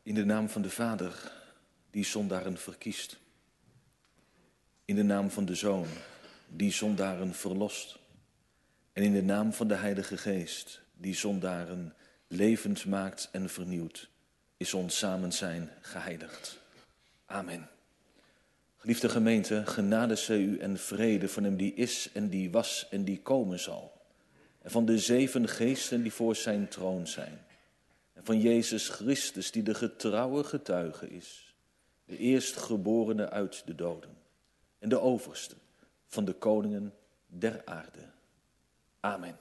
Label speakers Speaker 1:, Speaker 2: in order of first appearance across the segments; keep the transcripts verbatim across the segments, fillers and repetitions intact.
Speaker 1: In de naam van de Vader, die zondaren verkiest. In de naam van de Zoon, die zondaren verlost. En in de naam van de Heilige Geest, die zondaren levend maakt en vernieuwt, is ons samen zijn geheiligd. Amen. Geliefde gemeente, genade zij u en vrede van hem die is en die was en die komen zal. En van de zeven geesten die voor zijn troon zijn. En van Jezus Christus die de getrouwe getuige is. De eerstgeborene uit de doden. En de overste van de koningen der aarde. Amen.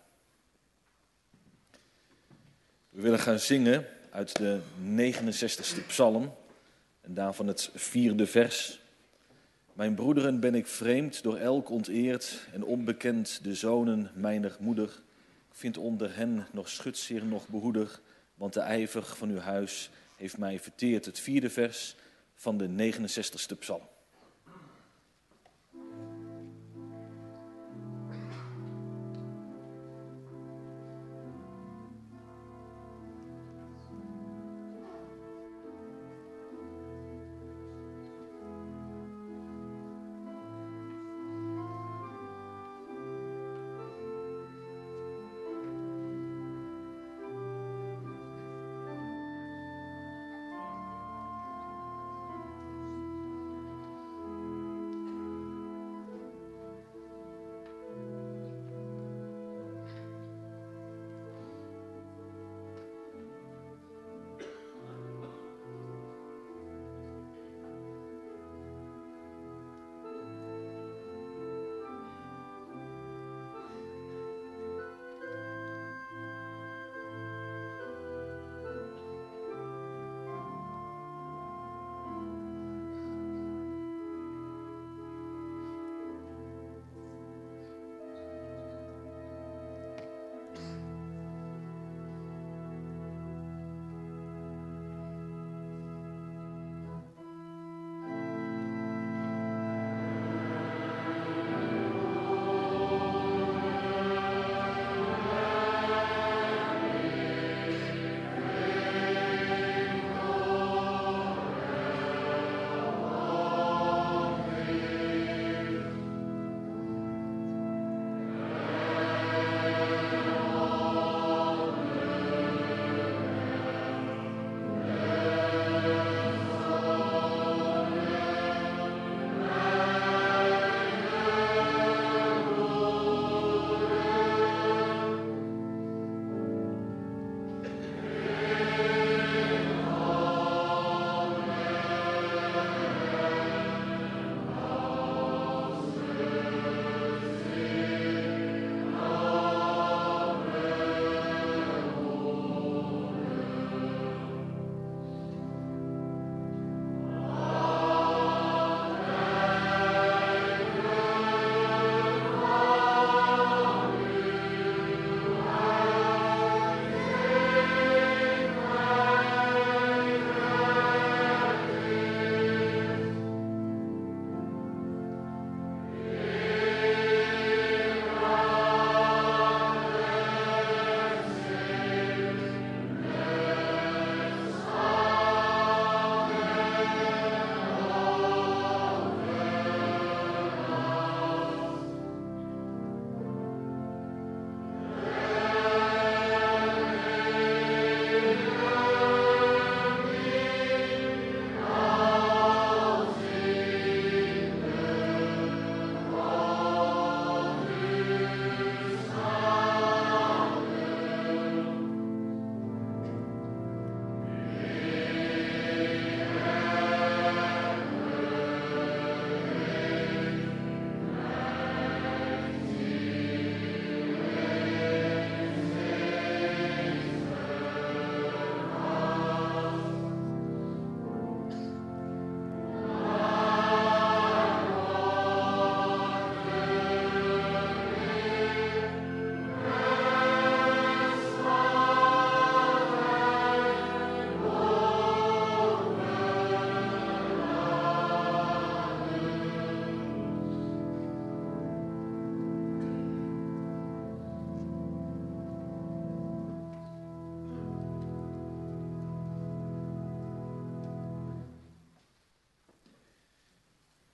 Speaker 1: We willen gaan zingen uit de negenenzestigste psalm. En daarvan het vierde vers. Mijn broederen ben ik vreemd, door elk onteerd en onbekend de zonen mijner moeder. Ik vind onder hen nog schutzeer, nog behoeder, want de ijver van uw huis heeft mij verteerd. Het vierde vers van de negenenzestigste psalm.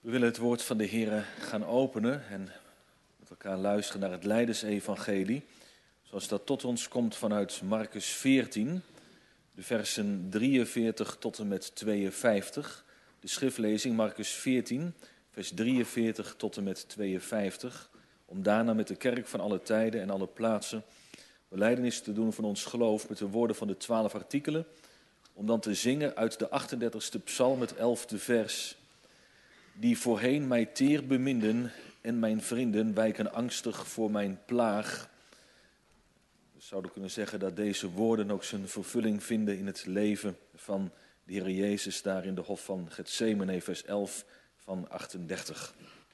Speaker 1: We willen het woord van de Heer gaan openen en met elkaar luisteren naar het Lijdensevangelie, zoals dat tot ons komt vanuit Marcus veertien, de versen drieënveertig tot en met tweeënvijftig. De schriftlezing Marcus veertien, vers drieënveertig tot en met tweeënvijftig, om daarna met de kerk van alle tijden en alle plaatsen belijdenis te doen van ons geloof met de woorden van de twaalf artikelen, om dan te zingen uit de achtendertigste psalm, het elfde vers. Die voorheen mij teer beminden en mijn vrienden wijken angstig voor mijn plaag. We zouden kunnen zeggen dat deze woorden ook zijn vervulling vinden in het leven van de Heer Jezus daar in de hof van Getsemane, vers elf van achtendertig.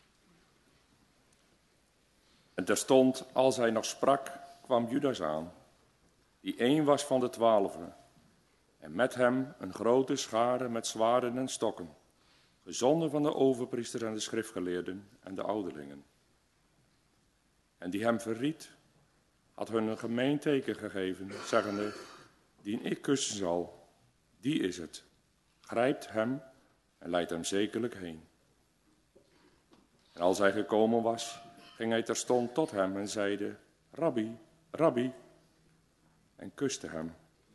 Speaker 2: En terstond, als hij nog sprak, kwam Judas aan, die één was van de twaalfen, en met hem een grote schare met zwaarden en stokken, gezonden van de overpriester en de schriftgeleerden en de ouderlingen. En die hem verried, had hun een gemeen teken gegeven, zeggende, dien ik kussen zal, die is het. Grijpt hem en leidt hem zekerlijk heen. En als hij gekomen was, ging hij terstond tot hem en zeide, Rabbi, Rabbi, en kuste hem.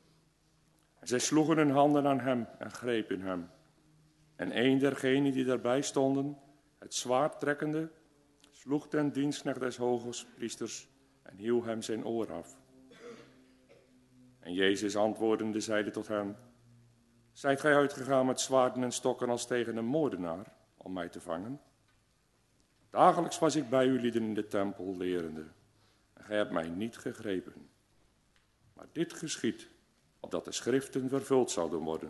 Speaker 2: En zij sloegen hun handen aan hem en grepen hem. En een dergenen die daarbij stonden, het zwaard trekkende, sloeg ten dienstknecht des hogepriesters en hieuw hem zijn oor af. En Jezus antwoordende zeide tot hem, zijt gij uitgegaan met zwaarden en stokken als tegen een moordenaar, om mij te vangen? Dagelijks was ik bij u lieden in de tempel lerende, en gij hebt mij niet gegrepen. Maar dit geschiet, opdat de schriften vervuld zouden worden.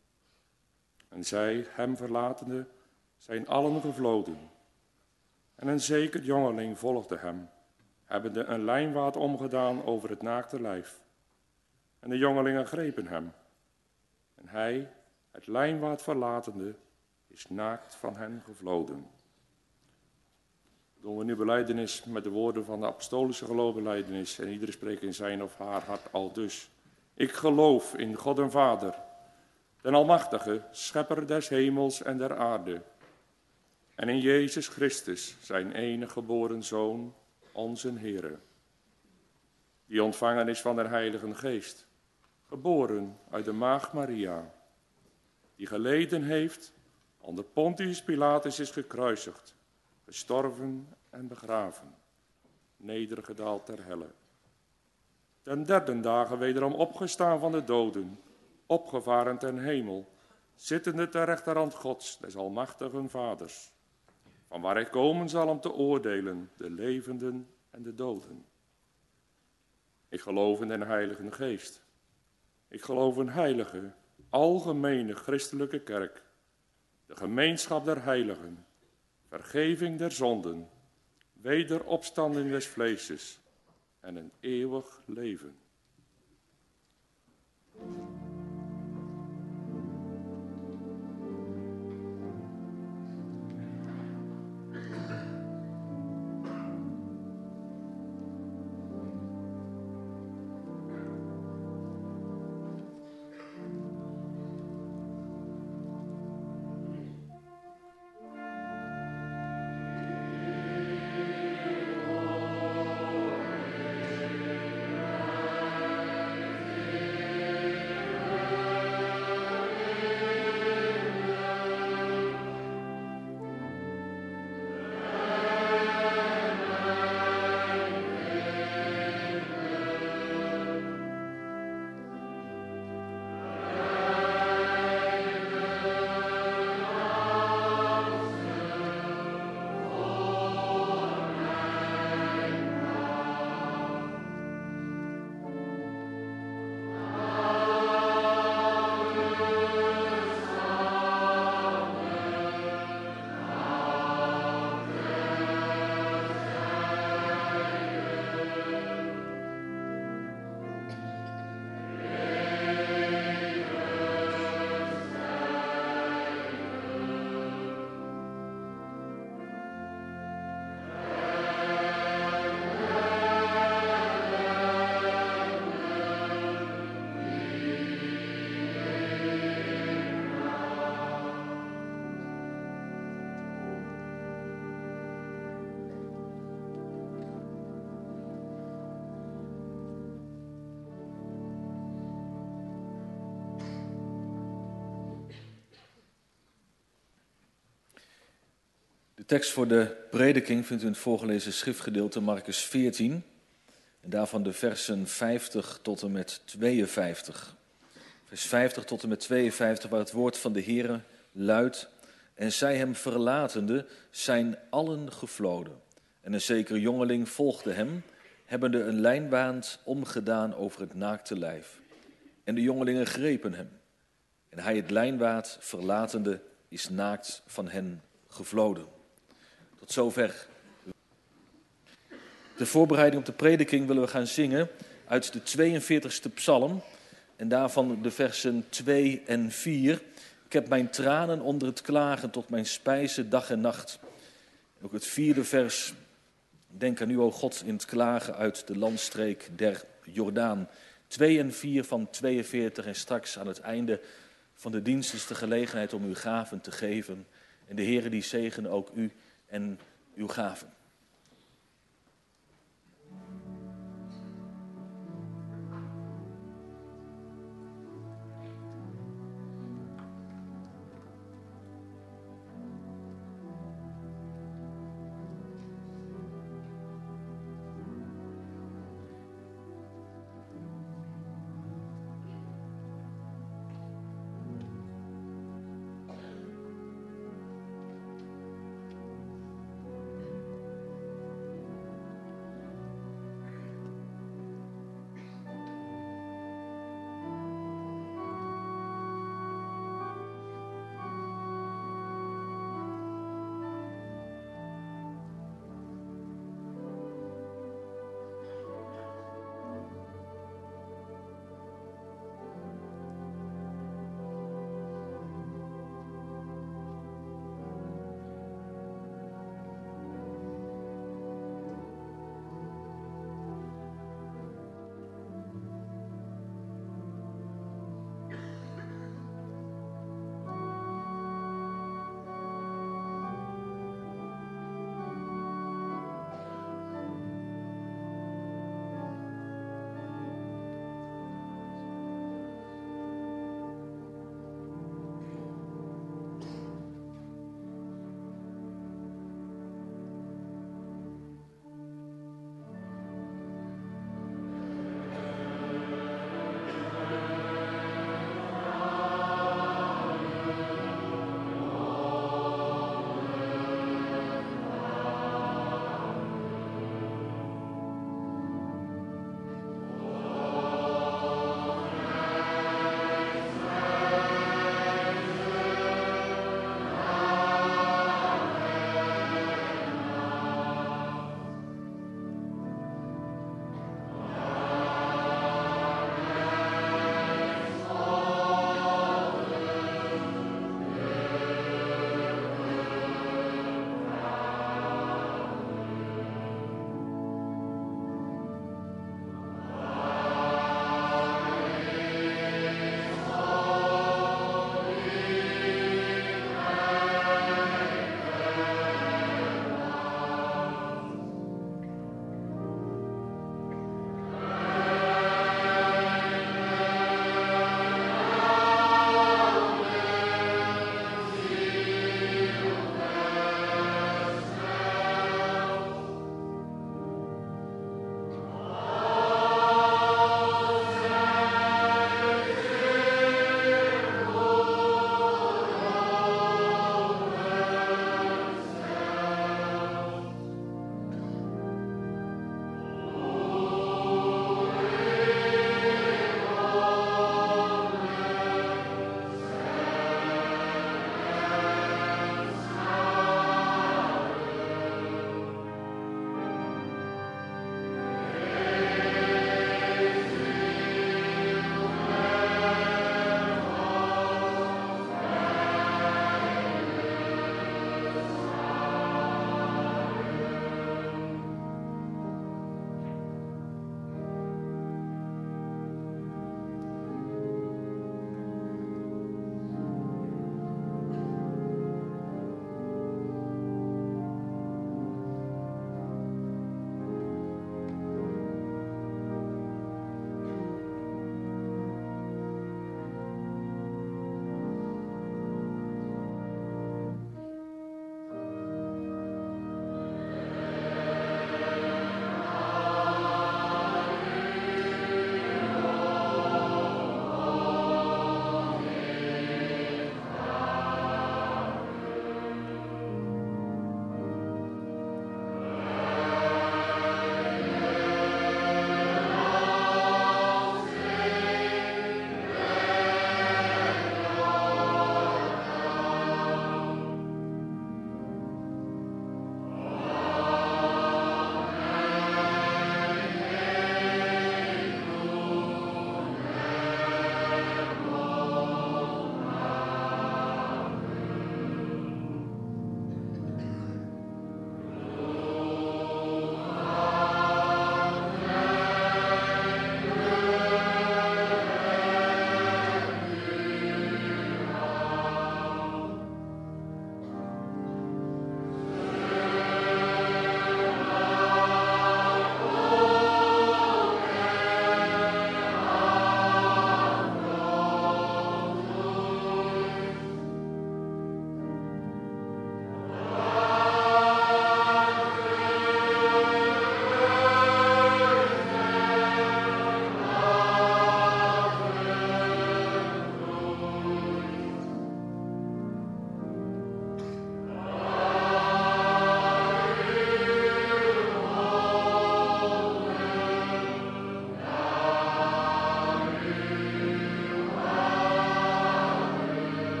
Speaker 2: En zij, hem verlatende, zijn allen gevloden. En een zeker jongeling volgde hem, hebbende een lijnwaad omgedaan over het naakte lijf. En de jongelingen grepen hem. En hij, het lijnwaad verlatende, is naakt van hen gevloden. Doen we nu belijdenis met de woorden van de apostolische geloofbelijdenis. En iedere spreekt in zijn of haar hart al dus. Ik geloof in God en Vader, den Almachtige, Schepper des hemels en der aarde. En in Jezus Christus, zijn enige geboren Zoon, onze Heere. Die ontvangen is van de Heilige Geest, geboren uit de Maagd Maria. Die geleden heeft, onder Pontius Pilatus is gekruisigd, gestorven en begraven, nedergedaald ter helle. Ten derde dagen wederom opgestaan van de doden, opgevaren ten hemel, zittende ter rechterhand Gods, des almachtigen Vaders, van waar hij komen zal om te oordelen, de levenden en de doden. Ik geloof in de Heilige Geest. Ik geloof in heilige, algemene christelijke kerk, de gemeenschap der heiligen, vergeving der zonden, wederopstanding des vleeses en een eeuwig leven.
Speaker 1: tekst voor de prediking vindt u in het voorgelezen schriftgedeelte Marcus veertien. En daarvan de versen vijftig tot en met tweeënvijftig. Vers vijftig tot en met tweeënvijftig, waar het woord van de Heere luidt: En zij hem verlatende zijn allen gevloden. En een zekere jongeling volgde hem, hebbende een lijnwaand omgedaan over het naakte lijf. En de jongelingen grepen hem. En hij het lijnwaad verlatende is naakt van hen gevloden. Tot zover. De voorbereiding op de prediking willen we gaan zingen uit de tweeënveertigste psalm. En daarvan de versen twee en vier. Ik heb mijn tranen onder het klagen tot mijn spijze dag en nacht. Ook het vierde vers. Denk aan u, o God, in het klagen uit de landstreek der Jordaan. Twee en vier van tweeënveertig en straks aan het einde van de dienst is de gelegenheid om uw gaven te geven. En de Heere die zegene ook u en uw gaven.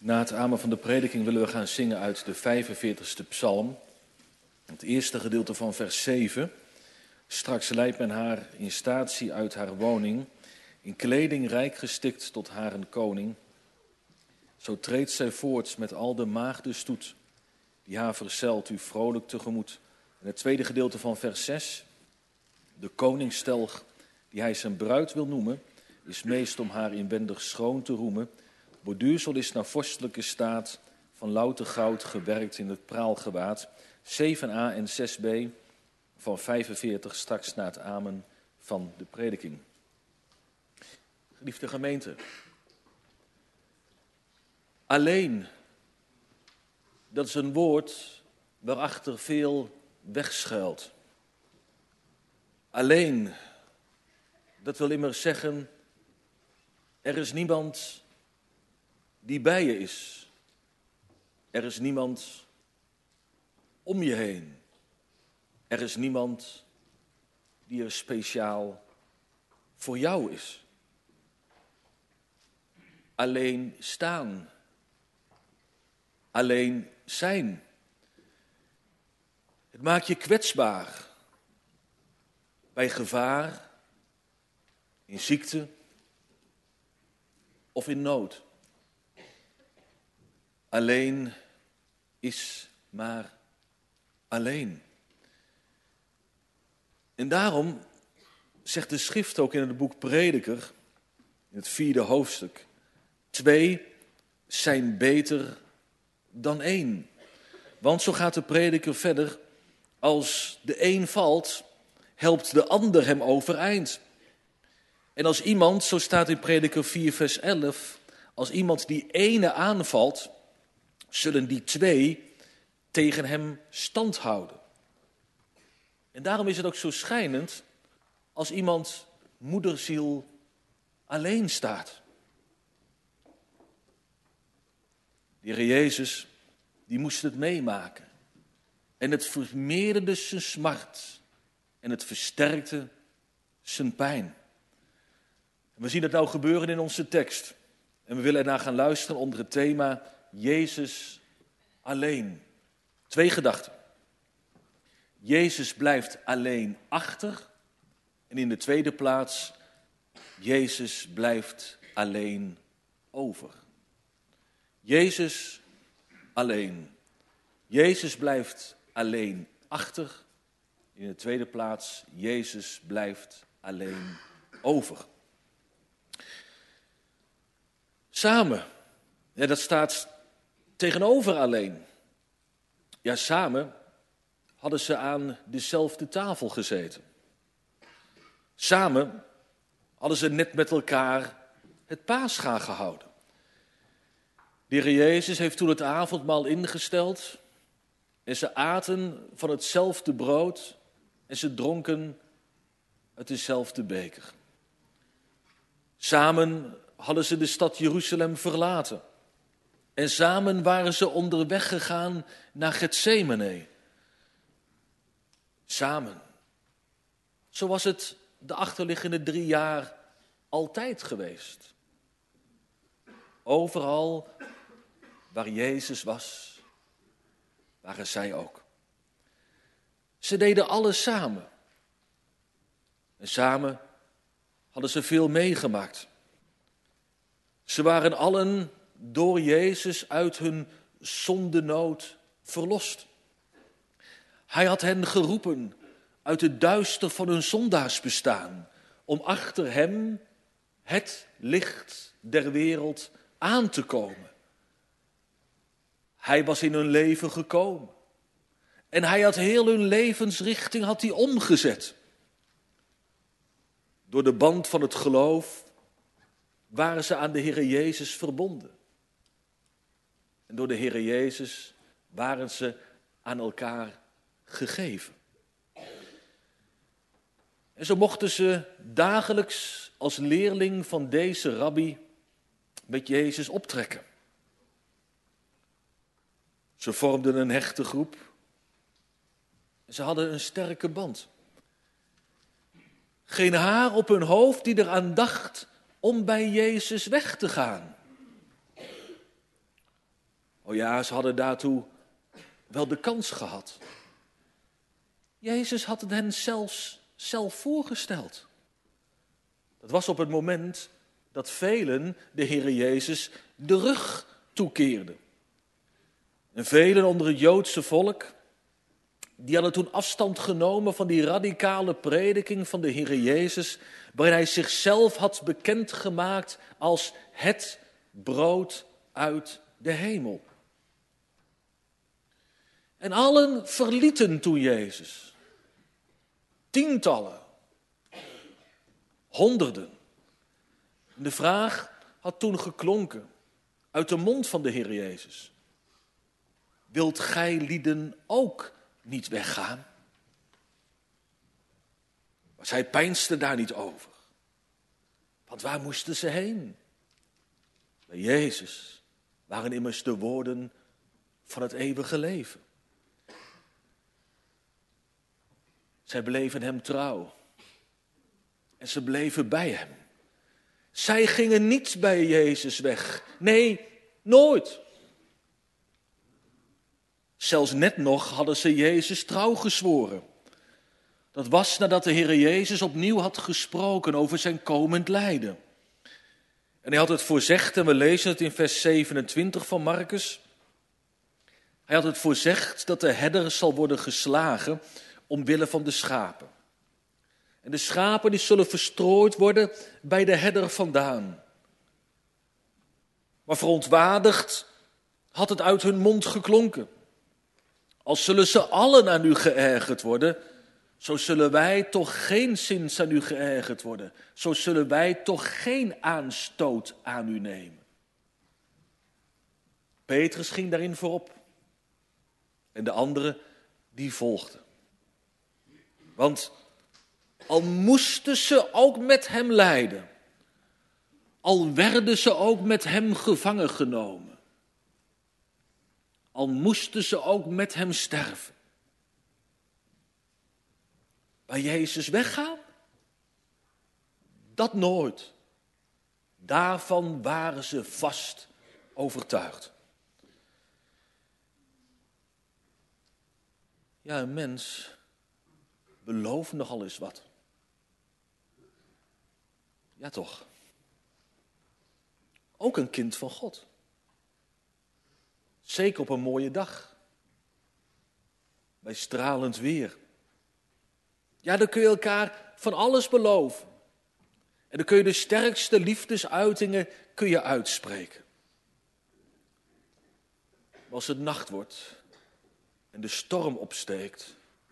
Speaker 1: Na het amen van de prediking willen we gaan zingen uit de vijfenveertigste psalm. Het eerste gedeelte van vers zeven. Straks leidt men haar in statie uit haar woning, in kleding rijk gestikt tot haar een koning. Zo treedt zij voort met al de maagden stoet, die haar verzelt u vrolijk tegemoet. En het tweede gedeelte van vers zes. De koningstelg, die hij zijn bruid wil noemen, is meest om haar inwendig schoon te roemen. Borduursel is naar vorstelijke staat, van louter goud gewerkt in het praalgewaad. zeven a en zes b van vijfenveertig, straks na het amen van de prediking. Geliefde gemeente, alleen, dat is een woord waarachter veel wegschuilt. Alleen, dat wil immers zeggen, er is niemand die bij je is. Er is niemand om je heen. Er is niemand die er speciaal voor jou is. Alleen staan. Alleen zijn. Het maakt je kwetsbaar. Bij gevaar, in ziekte of in nood. Alleen is maar alleen. En daarom zegt de schrift ook in het boek Prediker, in het vierde hoofdstuk, twee zijn beter dan één. Want zo gaat de prediker verder, als de een valt, helpt de ander hem overeind. En als iemand, zo staat in Prediker vier vers elf, als iemand die ene aanvalt, zullen die twee tegen hem stand houden. En daarom is het ook zo schijnend als iemand moederziel alleen staat. De Heer Jezus, die moest het meemaken. En het vermeerderde zijn smart. En het versterkte zijn pijn. En we zien het nou gebeuren in onze tekst. En we willen ernaar gaan luisteren onder het thema Jezus alleen. Twee gedachten. Jezus blijft alleen achter. En in de tweede plaats, Jezus blijft alleen over. Jezus alleen. Jezus blijft alleen achter. In de tweede plaats, Jezus blijft alleen over. Samen, ja, dat staat tegenover alleen. Ja, samen hadden ze aan dezelfde tafel gezeten. Samen hadden ze net met elkaar het paascha gehouden. De Heer Jezus heeft toen het avondmaal ingesteld en ze aten van hetzelfde brood en ze dronken uit dezelfde beker. Samen hadden ze de stad Jeruzalem verlaten en samen waren ze onderweg gegaan naar Getsemane. Samen. Zo was het de achterliggende drie jaar altijd geweest. Overal waar Jezus was, waren zij ook. Ze deden alles samen. En samen hadden ze veel meegemaakt. Ze waren allen door Jezus uit hun zondenood verlost. Hij had hen geroepen uit het duister van hun zondaarsbestaan, om achter hem het licht der wereld aan te komen. Hij was in hun leven gekomen. En hij had heel hun levensrichting had hij omgezet. Door de band van het geloof waren ze aan de Heere Jezus verbonden. En door de Heere Jezus waren ze aan elkaar gegeven. En zo mochten ze dagelijks als leerling van deze rabbi met Jezus optrekken. Ze vormden een hechte groep. Ze hadden een sterke band. Geen haar op hun hoofd die eraan dacht om bij Jezus weg te gaan. Oh ja, ze hadden daartoe wel de kans gehad. Jezus had het hen zelfs zelf voorgesteld. Dat was op het moment dat velen de Heere Jezus de rug toekeerden. En velen onder het Joodse volk, die hadden toen afstand genomen van die radicale prediking van de Heere Jezus, waarin hij zichzelf had bekendgemaakt als het brood uit de hemel. En allen verlieten toen Jezus. Tientallen, honderden. En de vraag had toen geklonken uit de mond van de Heer Jezus. Wilt gij lieden ook niet weggaan? Maar zij peinsden daar niet over. Want waar moesten ze heen? Bij Jezus waren immers de woorden van het eeuwige leven. Zij bleven hem trouw. En ze bleven bij hem. Zij gingen niet bij Jezus weg. Nee, nooit. Zelfs net nog hadden ze Jezus trouw gezworen. Dat was nadat de Heer Jezus opnieuw had gesproken over zijn komend lijden. En hij had het voorzegd, en we lezen het in vers zevenentwintig van Markus. Hij had het voorzegd dat de herder zal worden geslagen omwille van de schapen. En de schapen die zullen verstrooid worden bij de herder vandaan. Maar verontwaardigd had het uit hun mond geklonken. Als zullen ze allen aan u geërgerd worden, zo zullen wij toch geenszins aan u geërgerd worden. Zo zullen wij toch geen aanstoot aan u nemen. Petrus ging daarin voorop. En de anderen die volgden. Want al moesten ze ook met hem lijden, al werden ze ook met hem gevangen genomen, al moesten ze ook met hem sterven. Bij Jezus weggaan? Dat nooit. Daarvan waren ze vast overtuigd. Ja, een mens belooft nogal eens wat. Ja, toch. Ook een kind van God. Zeker op een mooie dag. Bij stralend weer. Ja, dan kun je elkaar van alles beloven. En dan kun je de sterkste liefdesuitingen kun je uitspreken. Maar als het nacht wordt en de storm opsteekt,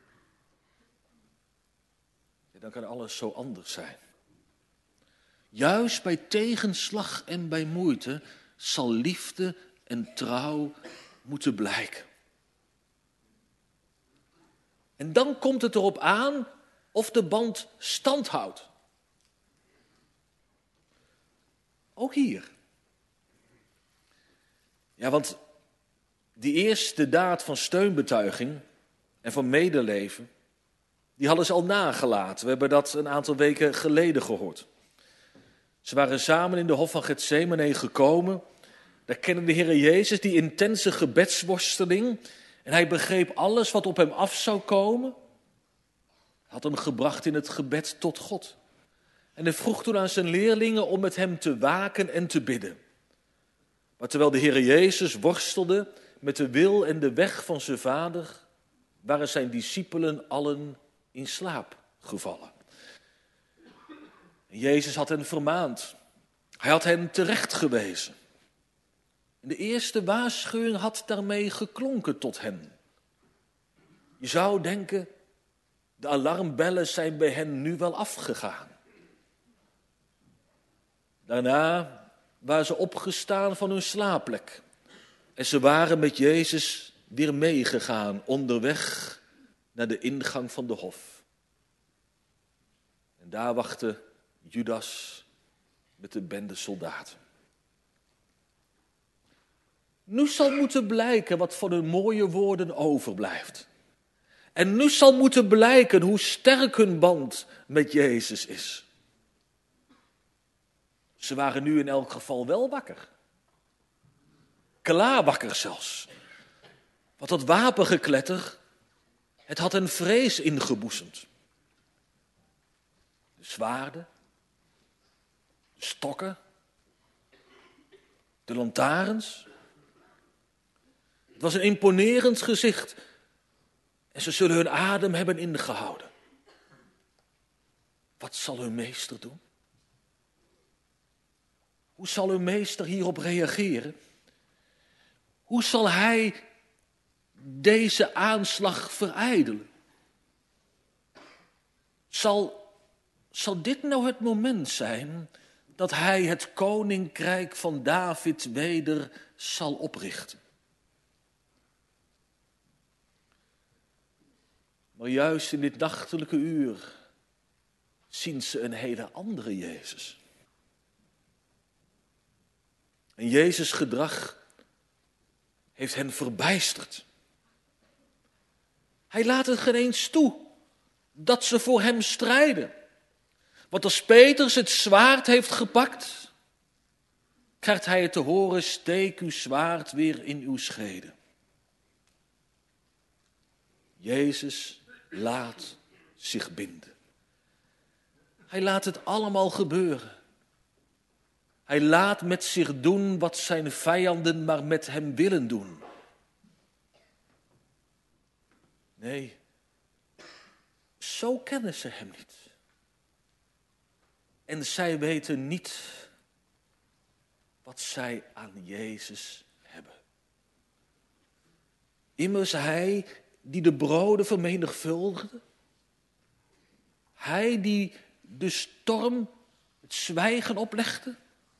Speaker 1: ja, dan kan alles zo anders zijn. Juist bij tegenslag en bij moeite zal liefde en trouw moeten blijken. En dan komt het erop aan of de band stand houdt. Ook hier. Ja, want die eerste daad van steunbetuiging en van medeleven, die hadden ze al nagelaten. We hebben dat een aantal weken geleden gehoord. Ze waren samen in de hof van Getsemane gekomen. Daar kende de Heer Jezus die intense gebedsworsteling. En hij begreep alles wat op hem af zou komen. Had hem gebracht in het gebed tot God. En hij vroeg toen aan zijn leerlingen om met hem te waken en te bidden. Maar terwijl de Heer Jezus worstelde met de wil en de weg van zijn vader, waren zijn discipelen allen in slaap gevallen. En Jezus had hen vermaand. Hij had hen terecht gewezen. En de eerste waarschuwing had daarmee geklonken tot hen. Je zou denken, de alarmbellen zijn bij hen nu wel afgegaan. Daarna waren ze opgestaan van hun slaapplek. En ze waren met Jezus weer meegegaan onderweg naar de ingang van de hof. En daar wachtte Judas met de bende soldaten. Nu zal moeten blijken wat van hun mooie woorden overblijft. En nu zal moeten blijken hoe sterk hun band met Jezus is. Ze waren nu in elk geval wel wakker. klaarwakker zelfs. Want dat wapengekletter, het had een vrees ingeboezemd. De zwaarden, de stokken, de lantaarns. Het was een imponerend gezicht en ze zullen hun adem hebben ingehouden. Wat zal hun meester doen? Hoe zal hun meester hierop reageren? Hoe zal hij deze aanslag verijdelen? Zal, zal dit nou het moment zijn dat hij het koninkrijk van David weder zal oprichten? Maar juist in dit nachtelijke uur zien ze een hele andere Jezus. En Jezus' gedrag heeft hen verbijsterd. Hij laat het geen eens toe dat ze voor hem strijden. Want als Petrus het zwaard heeft gepakt, krijgt hij het te horen: steek uw zwaard weer in uw schede. Jezus laat zich binden. Hij laat het allemaal gebeuren. Hij laat met zich doen wat zijn vijanden maar met hem willen doen. Nee, zo kennen ze hem niet. En zij weten niet wat zij aan Jezus hebben. Immers hij die de broden vermenigvuldigde, hij die de storm het zwijgen oplegde,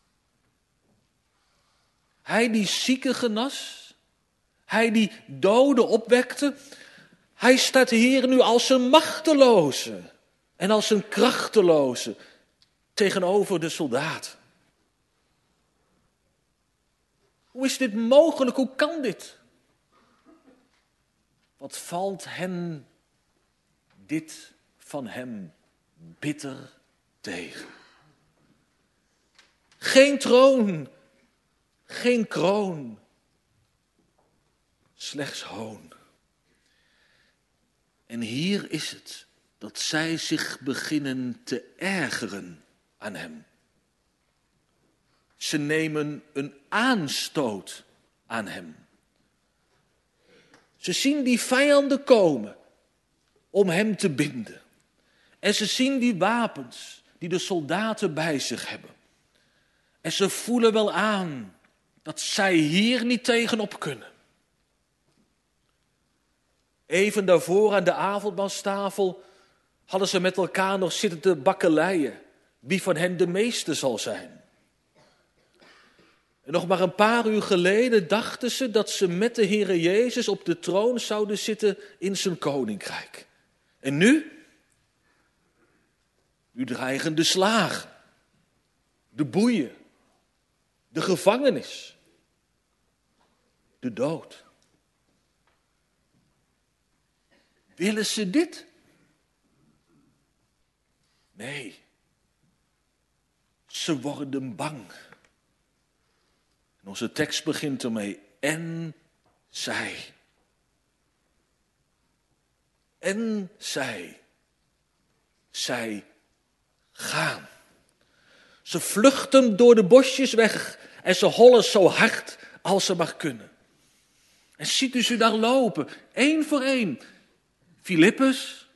Speaker 1: hij die zieken genas, hij die doden opwekte, hij staat hier nu als een machteloze en als een krachteloze tegenover de soldaten. Hoe is dit mogelijk? Hoe kan dit? Wat valt hen dit van hem bitter tegen? Geen troon, geen kroon, slechts hoon. En hier is het dat zij zich beginnen te ergeren aan hem. Ze nemen een aanstoot aan hem. Ze zien die vijanden komen om hem te binden. En ze zien die wapens die de soldaten bij zich hebben. En ze voelen wel aan dat zij hier niet tegenop kunnen. Even daarvoor aan de avondmaalstafel hadden ze met elkaar nog zitten te bakkeleien wie van hen de meeste zal zijn. En nog maar een paar uur geleden dachten ze dat ze met de Heere Jezus op de troon zouden zitten in zijn koninkrijk. En nu? Nu dreigen de slagen, de boeien, de gevangenis, de dood. Willen ze dit? Nee, ze worden bang. En onze tekst begint ermee: en zij. En zij. Zij gaan. Ze vluchten door de bosjes weg en ze hollen zo hard als ze maar kunnen. En ziet u ze daar lopen, één voor één. Filippus,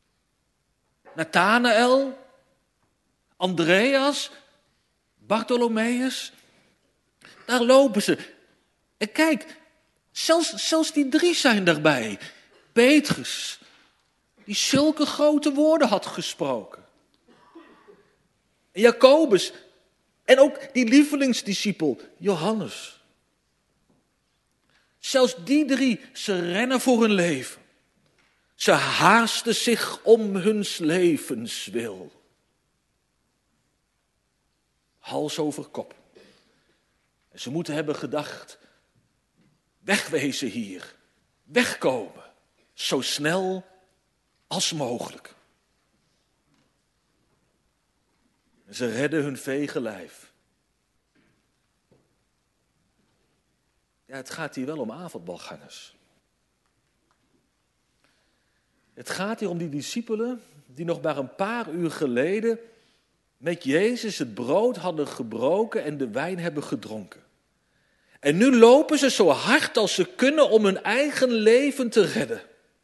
Speaker 1: Nathanael, Andreas, Bartholomeus. Daar lopen ze. En kijk, zelfs, zelfs die drie zijn daarbij. Petrus, die zulke grote woorden had gesproken. En Jacobus, en ook die lievelingsdiscipel, Johannes. Zelfs die drie, ze rennen voor hun leven. Ze haasten zich om hun levenswil. Hals over kop. En ze moeten hebben gedacht: wegwezen hier, wegkomen, zo snel als mogelijk. En ze redden hun vege lijf. Ja, Ja, het gaat hier wel om avondbalgangers. Het gaat hier om die discipelen die nog maar een paar uur geleden met Jezus het brood hadden gebroken en de wijn hebben gedronken. En nu lopen ze zo hard als ze kunnen om hun eigen leven te redden.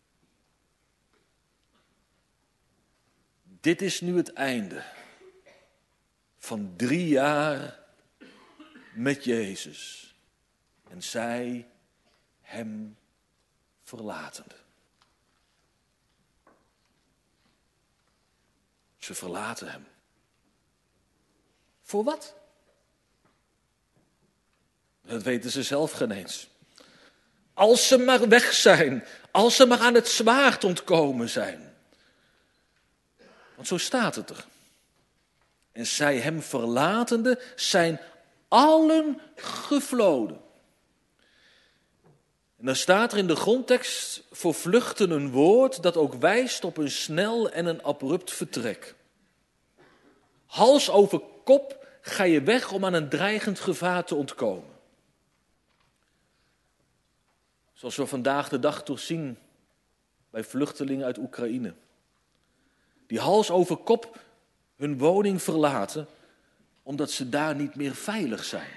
Speaker 1: Dit is nu het einde van drie jaar met Jezus. En zij hem verlatende. Ze verlaten hem. Voor wat? Dat weten ze zelf geen eens. Als ze maar weg zijn, als ze maar aan het zwaard ontkomen zijn. Want zo staat het er. En zij hem verlatende zijn allen gevloden. En dan staat er in de grondtekst voor vluchten een woord dat ook wijst op een snel en een abrupt vertrek. Hals over kop ga je weg om aan een dreigend gevaar te ontkomen. Zoals we vandaag de dag toch zien bij vluchtelingen uit Oekraïne. Die hals over kop hun woning verlaten omdat ze daar niet meer veilig zijn.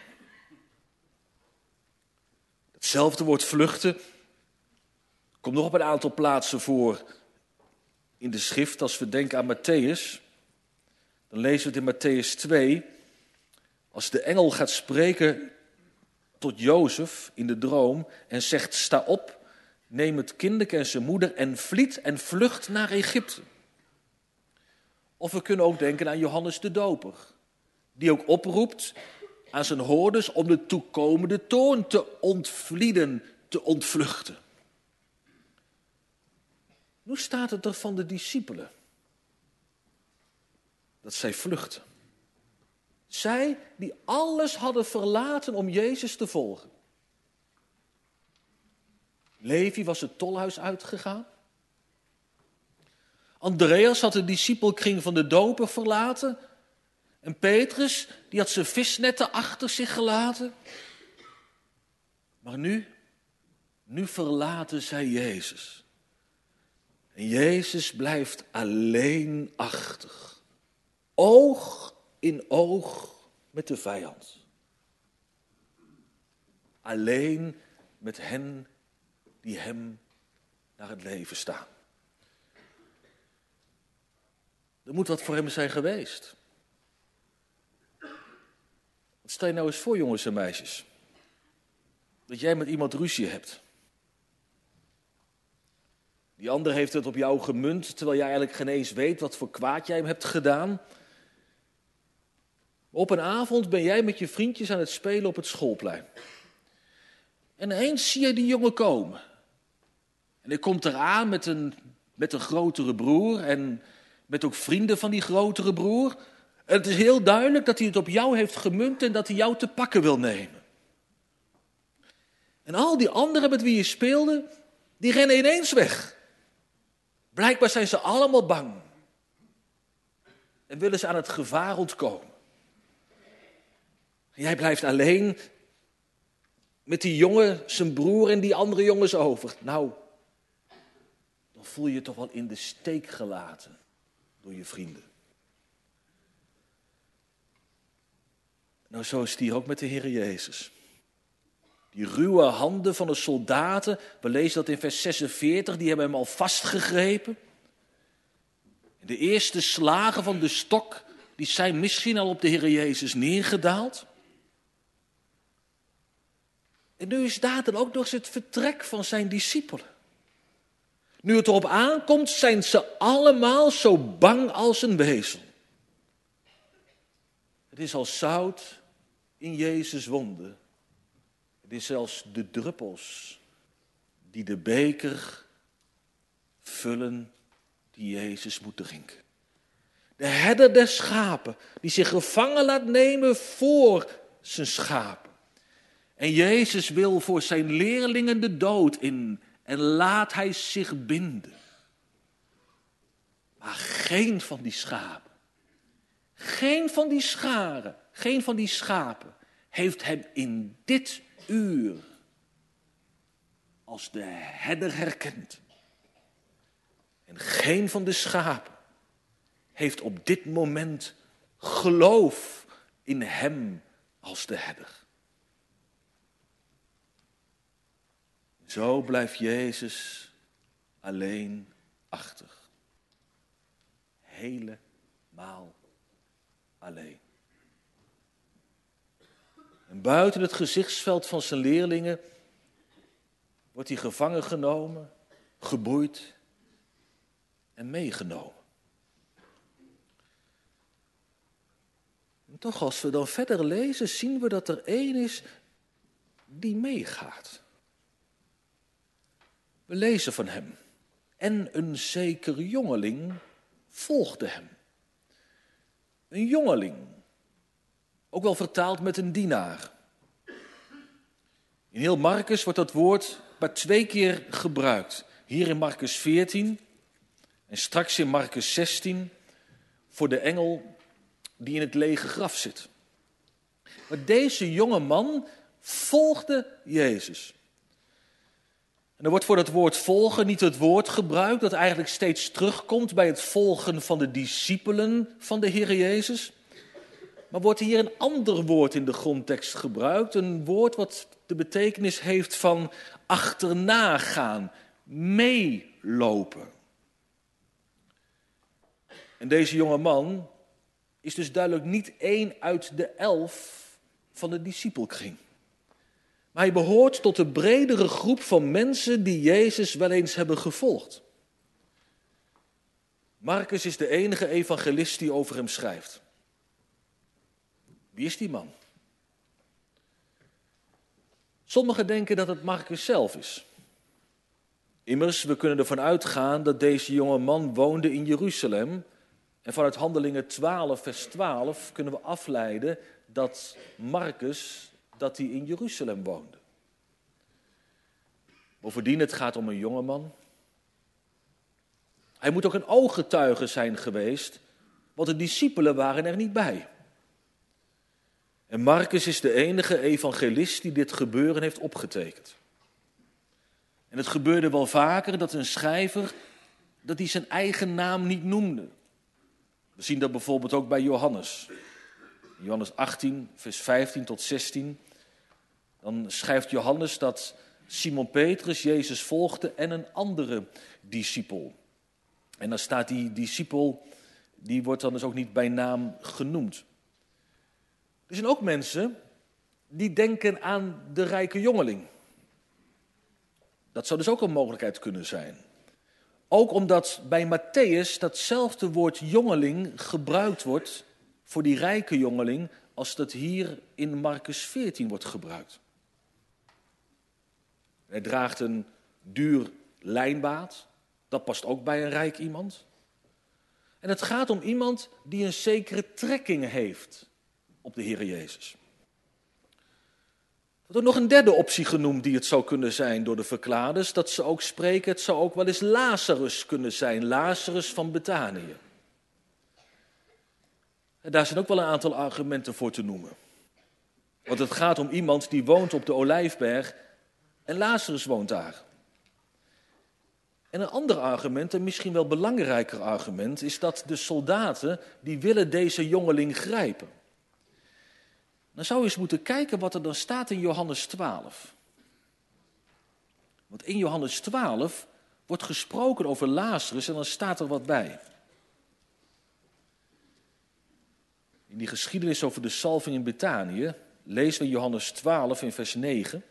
Speaker 1: Hetzelfde woord vluchten komt nog op een aantal plaatsen voor in de schrift. Als we denken aan Matthäus, dan lezen we het in Matthäus twee. Als de engel gaat spreken tot Jozef in de droom en zegt: sta op, neem het kinderke en zijn moeder en vliet en vlucht naar Egypte. Of we kunnen ook denken aan Johannes de Doper, die ook oproept aan zijn hoorders om de toekomende toorn te ontvlieden, te ontvluchten. Nu staat het er van de discipelen dat zij vluchten. Zij die alles hadden verlaten om Jezus te volgen. Levi was het tolhuis uitgegaan. Andreas had de discipelkring van de doper verlaten. En Petrus, die had zijn visnetten achter zich gelaten. Maar nu, nu verlaten zij Jezus. En Jezus blijft alleen achter. Oog in oog met de vijand. Alleen met hen die hem naar het leven staan. Er moet wat voor hem zijn geweest. Stel je nou eens voor, jongens en meisjes, dat jij met iemand ruzie hebt. Die ander heeft het op jou gemunt, terwijl jij eigenlijk geen eens weet wat voor kwaad jij hem hebt gedaan. Op een avond ben jij met je vriendjes aan het spelen op het schoolplein. En ineens zie je die jongen komen. En hij komt eraan met een, met een grotere broer en met ook vrienden van die grotere broer. En het is heel duidelijk dat hij het op jou heeft gemunt en dat hij jou te pakken wil nemen. En al die anderen met wie je speelde, die rennen ineens weg. Blijkbaar zijn ze allemaal bang. En willen ze aan het gevaar ontkomen. En jij blijft alleen met die jongen, zijn broer en die andere jongens over. Nou, dan voel je je toch wel in de steek gelaten door je vrienden. Nou, zo is het hier ook met de Heer Jezus. Die ruwe handen van de soldaten, we lezen dat in vers zesenveertig, die hebben hem al vastgegrepen. En de eerste slagen van de stok, die zijn misschien al op de Heer Jezus neergedaald. En nu is daar dan ook nog eens het vertrek van zijn discipelen. Nu het erop aankomt, zijn ze allemaal zo bang als een wezel. Het is als zout in Jezus' wonden. Het is zelfs de druppels die de beker vullen die Jezus moet drinken. De herder der schapen die zich gevangen laat nemen voor zijn schapen. En Jezus wil voor zijn leerlingen de dood in en laat hij zich binden. Maar geen van die schapen, geen van die scharen, geen van die schapen heeft hem in dit uur als de herder herkent. En geen van de schapen heeft op dit moment geloof in hem als de herder. Zo blijft Jezus alleen achter. Helemaal alleen. En buiten het gezichtsveld van zijn leerlingen wordt hij gevangen genomen, geboeid en meegenomen. En toch, als we dan verder lezen, zien we dat er één is die meegaat. We lezen van hem. En een zeker jongeling volgde hem. Een jongeling, ook wel vertaald met een dienaar. In heel Marcus wordt dat woord maar twee keer gebruikt. Hier in Marcus veertien en straks in Marcus zestien voor de engel die in het lege graf zit. Maar deze jonge man volgde Jezus. En er wordt voor dat woord volgen niet het woord gebruikt dat eigenlijk steeds terugkomt bij het volgen van de discipelen van de Heer Jezus. Maar wordt hier een ander woord in de grondtekst gebruikt. Een woord wat de betekenis heeft van achterna gaan, meelopen. En deze jonge man is dus duidelijk niet één uit de elf van de discipelkring. Maar hij behoort tot de bredere groep van mensen die Jezus wel eens hebben gevolgd. Marcus is de enige evangelist die over hem schrijft. Wie is die man? Sommigen denken dat het Marcus zelf is. Immers, we kunnen ervan uitgaan dat deze jonge man woonde in Jeruzalem. En vanuit Handelingen twaalf, vers twaalf kunnen we afleiden dat Marcus, dat hij in Jeruzalem woonde. Bovendien, het gaat om een jonge man. Hij moet ook een ooggetuige zijn geweest, want de discipelen waren er niet bij. En Marcus is de enige evangelist die dit gebeuren heeft opgetekend. En het gebeurde wel vaker dat een schrijver, dat hij zijn eigen naam niet noemde. We zien dat bijvoorbeeld ook bij Johannes. In Johannes achttien, vers vijftien tot zestien. Dan schrijft Johannes dat Simon Petrus Jezus volgde en een andere discipel. En dan staat die discipel, die wordt dan dus ook niet bij naam genoemd. Er zijn ook mensen die denken aan de rijke jongeling. Dat zou dus ook een mogelijkheid kunnen zijn. Ook omdat bij Mattheüs datzelfde woord jongeling gebruikt wordt voor die rijke jongeling als dat hier in Marcus veertien wordt gebruikt. Hij draagt een duur lijnbaad, dat past ook bij een rijk iemand. En het gaat om iemand die een zekere trekking heeft op de Heer Jezus. Er wordt ook nog een derde optie genoemd die het zou kunnen zijn door de verklaarders. Dat ze ook spreken, het zou ook wel eens Lazarus kunnen zijn. Lazarus van Betanië. En daar zijn ook wel een aantal argumenten voor te noemen. Want het gaat om iemand die woont op de Olijfberg en Lazarus woont daar. En een ander argument, een misschien wel belangrijker argument, is dat de soldaten die willen deze jongeling grijpen. Dan zou je eens moeten kijken wat er dan staat in Johannes twaalf. Want in Johannes twaalf wordt gesproken over Lazarus en dan staat er wat bij. In die geschiedenis over de salving in Betanië lezen we Johannes twaalf in vers negen.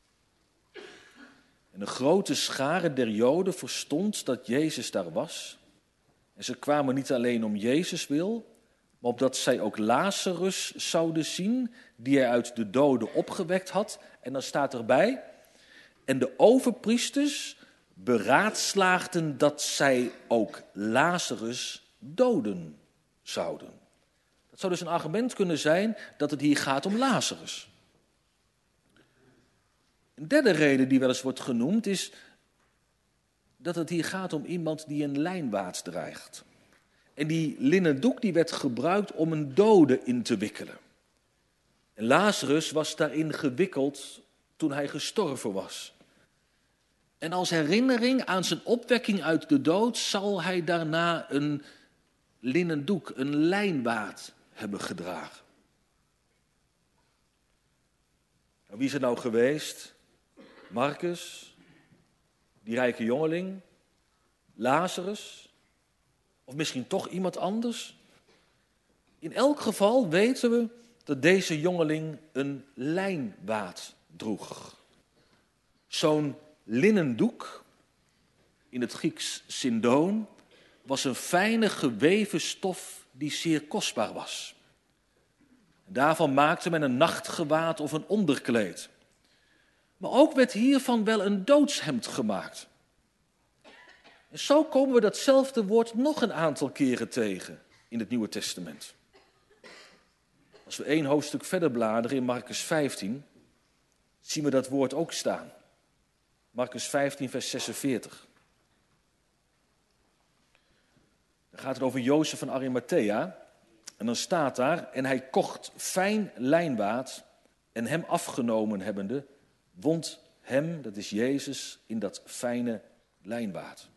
Speaker 1: En een grote schare der Joden verstond dat Jezus daar was. En ze kwamen niet alleen om Jezus wil, maar opdat zij ook Lazarus zouden zien, die hij uit de doden opgewekt had. En dan staat erbij, en de overpriesters beraadslaagden dat zij ook Lazarus doden zouden. Dat zou dus een argument kunnen zijn dat het hier gaat om Lazarus. Een derde reden die wel eens wordt genoemd is dat het hier gaat om iemand die een lijnwaad draagt. En die linnen doek die werd gebruikt om een dode in te wikkelen. En Lazarus was daarin gewikkeld toen hij gestorven was. En als herinnering aan zijn opwekking uit de dood zal hij daarna een linnen doek, een lijnwaad hebben gedragen. Nou, wie is het nou geweest? Marcus, die rijke jongeling, Lazarus, of misschien toch iemand anders? In elk geval weten we dat deze jongeling een lijnwaad droeg. Zo'n linnen doek, in het Grieks syndoon, was een fijne geweven stof die zeer kostbaar was. Daarvan maakte men een nachtgewaad of een onderkleed. Maar ook werd hiervan wel een doodshemd gemaakt. En zo komen we datzelfde woord nog een aantal keren tegen in het Nieuwe Testament. Als we één hoofdstuk verder bladeren in Marcus vijftien, zien we dat woord ook staan. Marcus vijftien, vers zesenveertig. Dan gaat het over Jozef van Arimathea. En dan staat daar, en hij kocht fijn lijnwaad en hem afgenomen hebbende, wond hem, dat is Jezus, in dat fijne lijnwaad.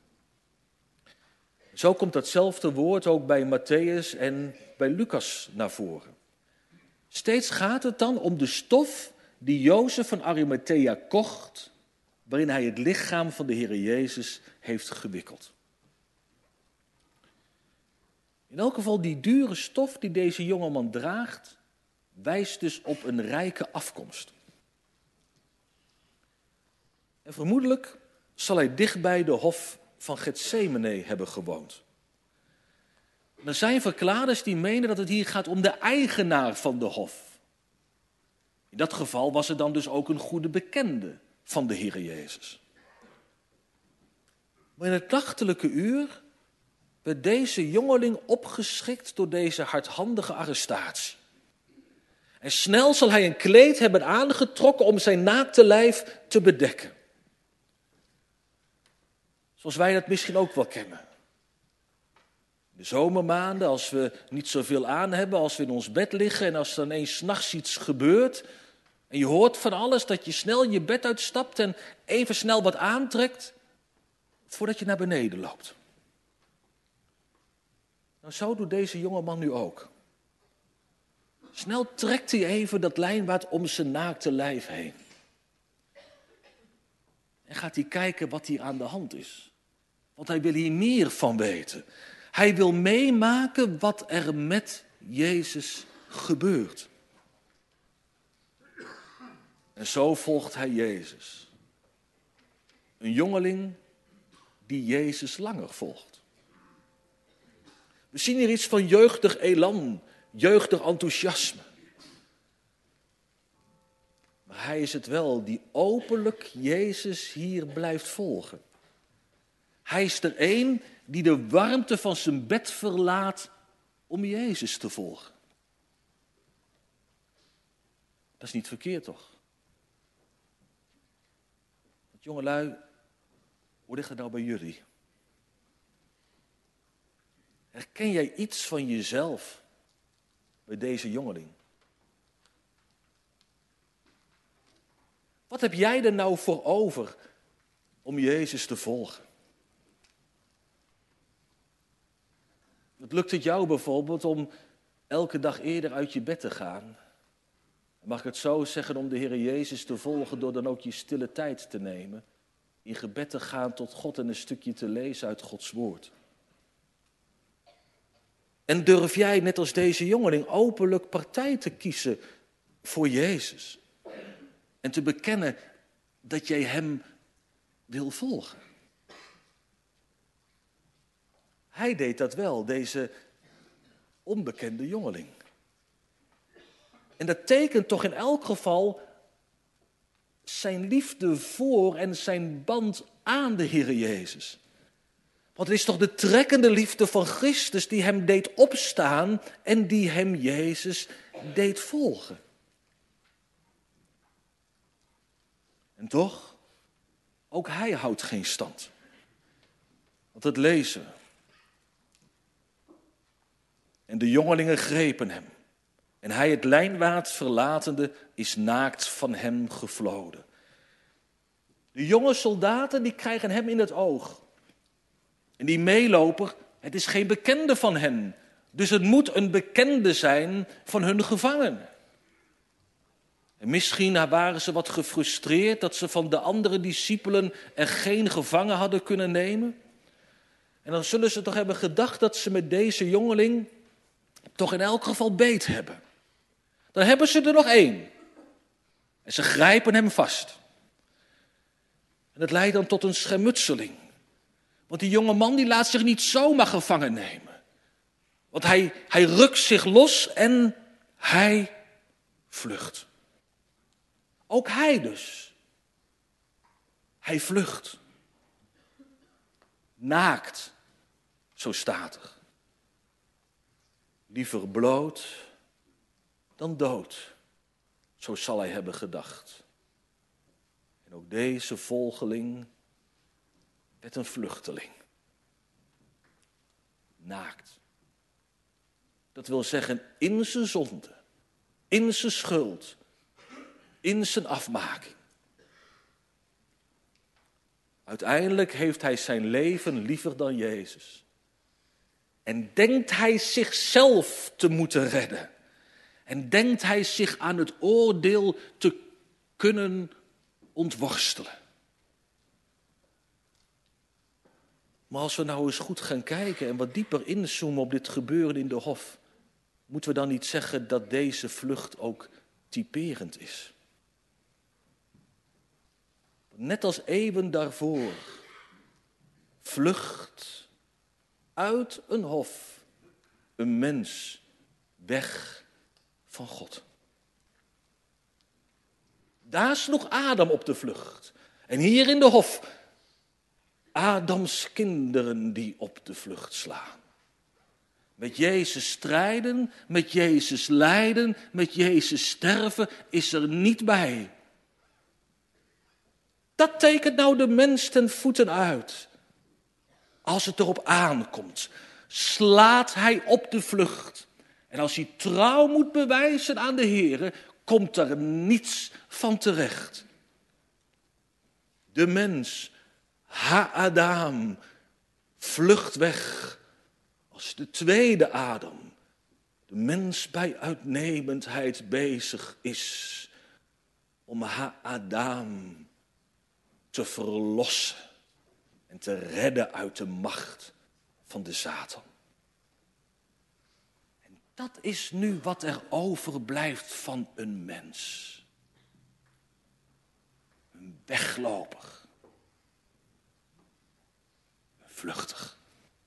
Speaker 1: Zo komt datzelfde woord ook bij Matthäus en bij Lucas naar voren. Steeds gaat het dan om de stof die Jozef van Arimathea kocht, waarin hij het lichaam van de Heere Jezus heeft gewikkeld. In elk geval, die dure stof die deze jongeman draagt, wijst dus op een rijke afkomst. En vermoedelijk zal hij dichtbij de hof van Getsemane hebben gewoond. Er zijn verklaarders die menen dat het hier gaat om de eigenaar van de hof. In dat geval was het dan dus ook een goede bekende van de Heere Jezus. Maar in het nachtelijke uur werd deze jongeling opgeschrikt door deze hardhandige arrestatie. En snel zal hij een kleed hebben aangetrokken om zijn naakte lijf te bedekken. Zoals wij dat misschien ook wel kennen. De zomermaanden, als we niet zoveel aan hebben, als we in ons bed liggen en als er ineens 's nachts iets gebeurt en je hoort van alles, dat je snel je bed uitstapt en even snel wat aantrekt voordat je naar beneden loopt. Nou, zo doet deze jongeman nu ook. Snel trekt hij even dat lijnwaad om zijn naakte lijf heen. En gaat hij kijken wat hier aan de hand is. Want hij wil hier meer van weten. Hij wil meemaken wat er met Jezus gebeurt. En zo volgt hij Jezus. Een jongeling die Jezus langer volgt. We zien hier iets van jeugdig elan, jeugdig enthousiasme. Maar hij is het wel die openlijk Jezus hier blijft volgen. Hij is er een die de warmte van zijn bed verlaat om Jezus te volgen. Dat is niet verkeerd, toch? Want jongelui, hoe ligt het nou bij jullie? Herken jij iets van jezelf bij deze jongeling? Wat heb jij er nou voor over om Jezus te volgen? Wat lukt het jou bijvoorbeeld om elke dag eerder uit je bed te gaan? Mag ik het zo zeggen, om de Heere Jezus te volgen door dan ook je stille tijd te nemen? In gebed te gaan tot God en een stukje te lezen uit Gods woord. En durf jij, net als deze jongeling, openlijk partij te kiezen voor Jezus? En te bekennen dat jij hem wil volgen? Hij deed dat wel, deze onbekende jongeling. En dat tekent toch in elk geval zijn liefde voor en zijn band aan de Heere Jezus. Want het is toch de trekkende liefde van Christus die hem deed opstaan en die hem Jezus deed volgen. En toch, ook hij houdt geen stand. Want het lezen. En de jongelingen grepen hem. En hij, het lijnwaad verlatende, is naakt van hem gevloden. De jonge soldaten die krijgen hem in het oog. En die meeloper, het is geen bekende van hen. Dus het moet een bekende zijn van hun gevangen. En misschien waren ze wat gefrustreerd dat ze van de andere discipelen er geen gevangen hadden kunnen nemen. En dan zullen ze toch hebben gedacht dat ze met deze jongeling toch in elk geval beet hebben. Dan hebben ze er nog één. En ze grijpen hem vast. En het leidt dan tot een schermutseling. Want die jonge man die laat zich niet zomaar gevangen nemen. Want hij, hij rukt zich los en hij vlucht. Ook hij dus. Hij vlucht. Naakt, zo statig. Liever bloot dan dood, zo zal hij hebben gedacht. En ook deze volgeling werd een vluchteling. Naakt. Dat wil zeggen in zijn zonde, in zijn schuld, in zijn afmaking. Uiteindelijk heeft hij zijn leven liever dan Jezus. En denkt hij zichzelf te moeten redden. En denkt hij zich aan het oordeel te kunnen ontworstelen. Maar als we nou eens goed gaan kijken en wat dieper inzoomen op dit gebeuren in de hof, moeten we dan niet zeggen dat deze vlucht ook typerend is? Net als eeuwen daarvoor vlucht uit een hof een mens weg van God. Daar sloeg Adam op de vlucht. En hier in de hof Adams kinderen die op de vlucht slaan. Met Jezus strijden, met Jezus lijden, met Jezus sterven is er niet bij. Dat tekent nou de mens ten voeten uit. Als het erop aankomt, slaat hij op de vlucht. En als hij trouw moet bewijzen aan de Heere, komt er niets van terecht. De mens, ha-Adam, vlucht weg als de tweede Adam. De mens bij uitnemendheid bezig is om ha-Adam te verlossen en te redden uit de macht van de Satan. En dat is nu wat er overblijft van een mens. Een wegloper. Een vluchtig.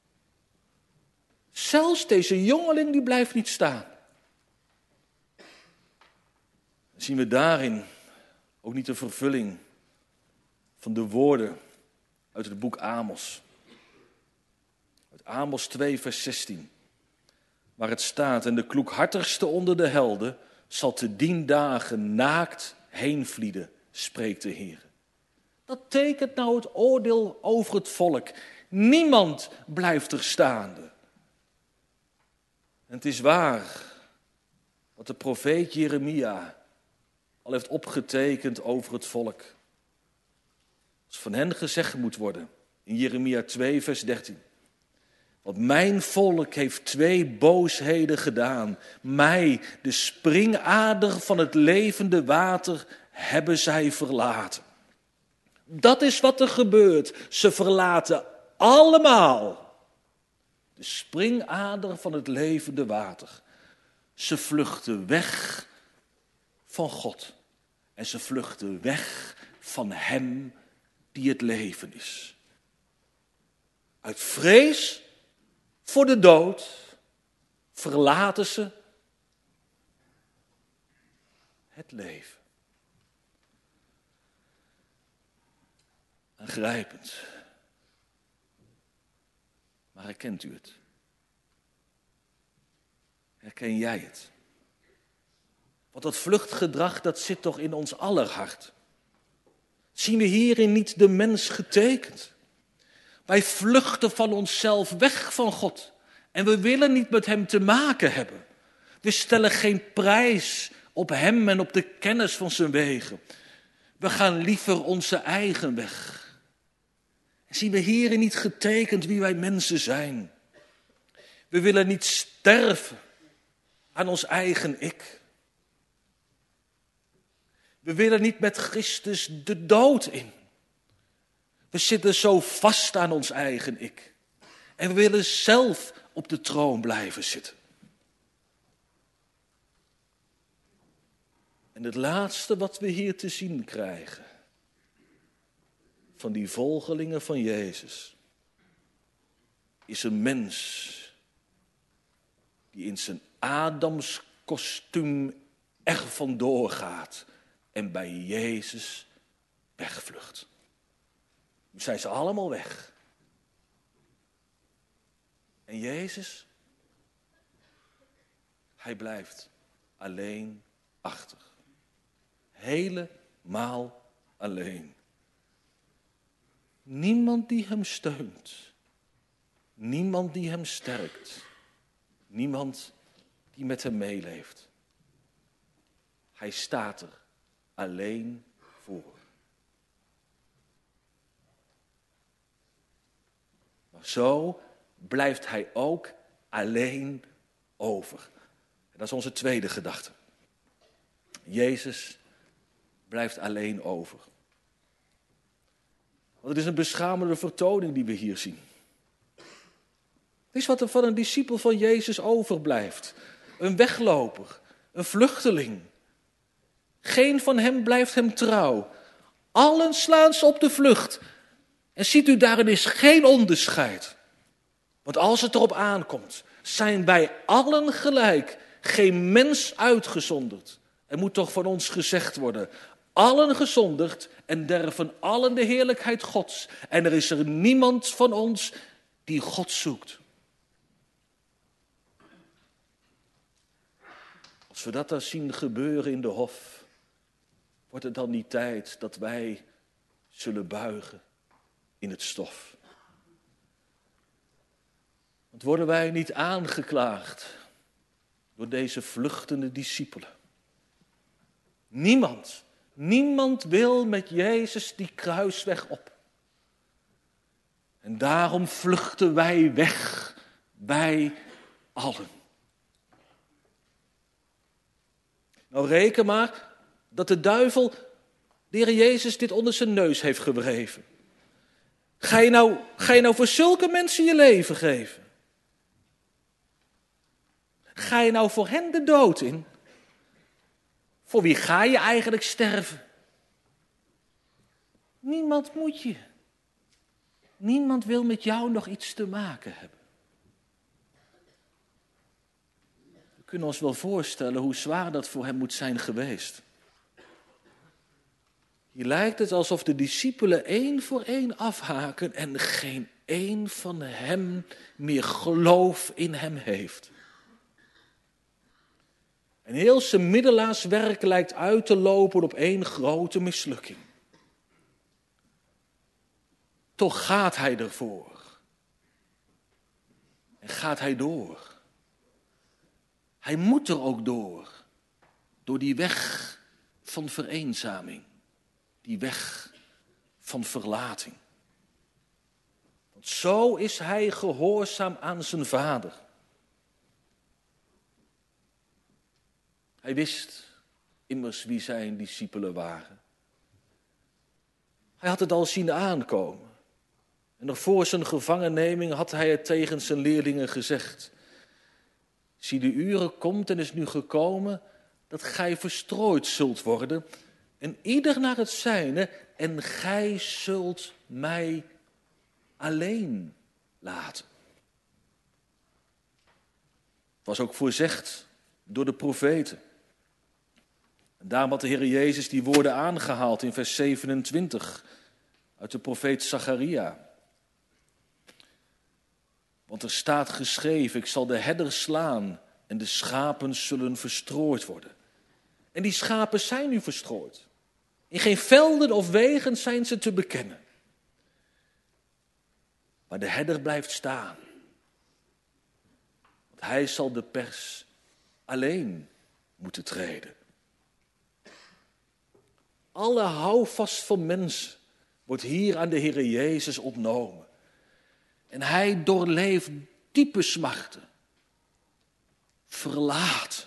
Speaker 1: Zelfs deze jongeling die blijft niet staan. Dan zien we daarin ook niet de vervulling van de woorden uit het boek Amos. Uit Amos twee vers zestien. Waar het staat: en de kloekhartigste onder de helden zal te dien dagen naakt heenvlieden, spreekt de Heer. Dat tekent nou het oordeel over het volk. Niemand blijft er staande. En het is waar wat de profeet Jeremia al heeft opgetekend over het volk. Als van hen gezegd moet worden in Jeremia twee vers dertien. Want mijn volk heeft twee boosheden gedaan. Mij, de springader van het levende water, hebben zij verlaten. Dat is wat er gebeurt. Ze verlaten allemaal de springader van het levende water. Ze vluchten weg van God. En ze vluchten weg van hem die het leven is. Uit vrees voor de dood verlaten ze het leven. Aangrijpend. Maar herkent u het? Herken jij het? Want dat vluchtgedrag, dat zit toch in ons aller hart. Zien we hierin niet de mens getekend? Wij vluchten van onszelf weg van God. En we willen niet met hem te maken hebben. We stellen geen prijs op hem en op de kennis van zijn wegen. We gaan liever onze eigen weg. En zien we hierin niet getekend wie wij mensen zijn. We willen niet sterven aan ons eigen ik. We willen niet met Christus de dood in. We zitten zo vast aan ons eigen ik. En we willen zelf op de troon blijven zitten. En het laatste wat we hier te zien krijgen van die volgelingen van Jezus is een mens die in zijn Adamskostuum er vandoor gaat en bij Jezus wegvlucht. Nu zijn ze allemaal weg. En Jezus, hij blijft alleen achter. Helemaal alleen. Niemand die hem steunt. Niemand die hem sterkt. Niemand die met hem meeleeft. Hij staat er alleen voor. Maar zo blijft hij ook alleen over. En dat is onze tweede gedachte. Jezus blijft alleen over. Want het is een beschamende vertoning die we hier zien. Het is wat er van een discipel van Jezus overblijft. Een wegloper, een vluchteling. Geen van hem blijft hem trouw. Allen slaan ze op de vlucht. En ziet u, daarin is geen onderscheid. Want als het erop aankomt, zijn wij allen gelijk. Geen mens uitgezonderd. Er moet toch van ons gezegd worden, allen gezondigd en derven allen de heerlijkheid Gods. En er is er niemand van ons die God zoekt. Als we dat dan zien gebeuren in de hof, wordt het dan niet tijd dat wij zullen buigen in het stof. Want worden wij niet aangeklaagd door deze vluchtende discipelen? Niemand, niemand wil met Jezus die kruisweg op. En daarom vluchten wij weg, wij allen. Nou reken maar dat de duivel de Heer Jezus dit onder zijn neus heeft gewreven. Ga je nou, ga je nou voor zulke mensen je leven geven? Ga je nou voor hen de dood in? Voor wie ga je eigenlijk sterven? Niemand moet je. Niemand wil met jou nog iets te maken hebben. We kunnen ons wel voorstellen hoe zwaar dat voor hem moet zijn geweest. Hier lijkt het alsof de discipelen één voor één afhaken en geen één van hen meer geloof in hem heeft. En heel zijn middelaarswerk lijkt uit te lopen op één grote mislukking. Toch gaat hij ervoor. En gaat hij door. Hij moet er ook door. Door die weg van vereenzaming. Die weg van verlating. Want zo is hij gehoorzaam aan zijn vader. Hij wist immers wie zijn discipelen waren. Hij had het al zien aankomen. En nog voor zijn gevangenneming had hij het tegen zijn leerlingen gezegd. Zie, de uren komt en is nu gekomen dat gij verstrooid zult worden. En ieder naar het zijne. En gij zult mij alleen laten. Het was ook voorzegd door de profeten. En daarom had de Heer Jezus die woorden aangehaald in vers zevenentwintig uit de profeet Zacharia. Want er staat geschreven, ik zal de herder slaan en de schapen zullen verstrooid worden. En die schapen zijn nu verstrooid. In geen velden of wegen zijn ze te bekennen. Maar de herder blijft staan. Want hij zal de pers alleen moeten treden. Alle houvast van mensen wordt hier aan de Heere Jezus ontnomen. En hij doorleeft diepe smarten. Verlaat.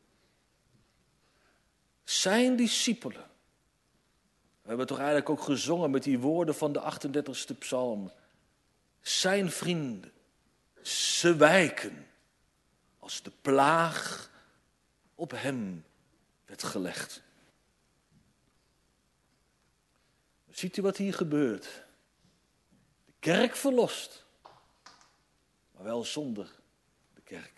Speaker 1: Zijn discipelen. We hebben toch eigenlijk ook gezongen met die woorden van de achtendertigste psalm. Zijn vrienden. Ze wijken als de plaag op hem werd gelegd. Ziet u wat hier gebeurt? De kerk verlost, maar wel zonder de kerk.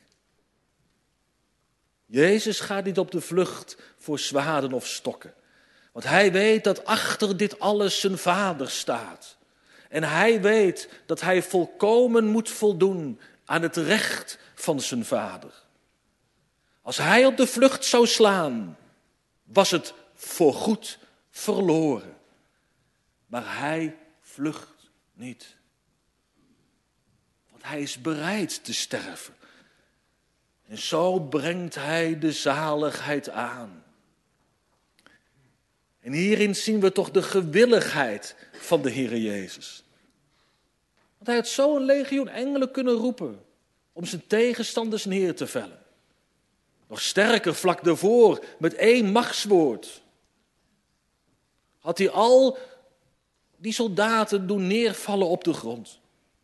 Speaker 1: Jezus gaat niet op de vlucht voor zwaarden of stokken. Want hij weet dat achter dit alles zijn Vader staat. En hij weet dat hij volkomen moet voldoen aan het recht van zijn Vader. Als hij op de vlucht zou slaan, was het voorgoed verloren. Maar hij vlucht niet. Want hij is bereid te sterven. En zo brengt hij de zaligheid aan. En hierin zien we toch de gewilligheid van de Heere Jezus. Want hij had zo een legioen engelen kunnen roepen om zijn tegenstanders neer te vellen. Nog sterker, vlak daarvoor, met één machtswoord, had hij al die soldaten doen neervallen op de grond.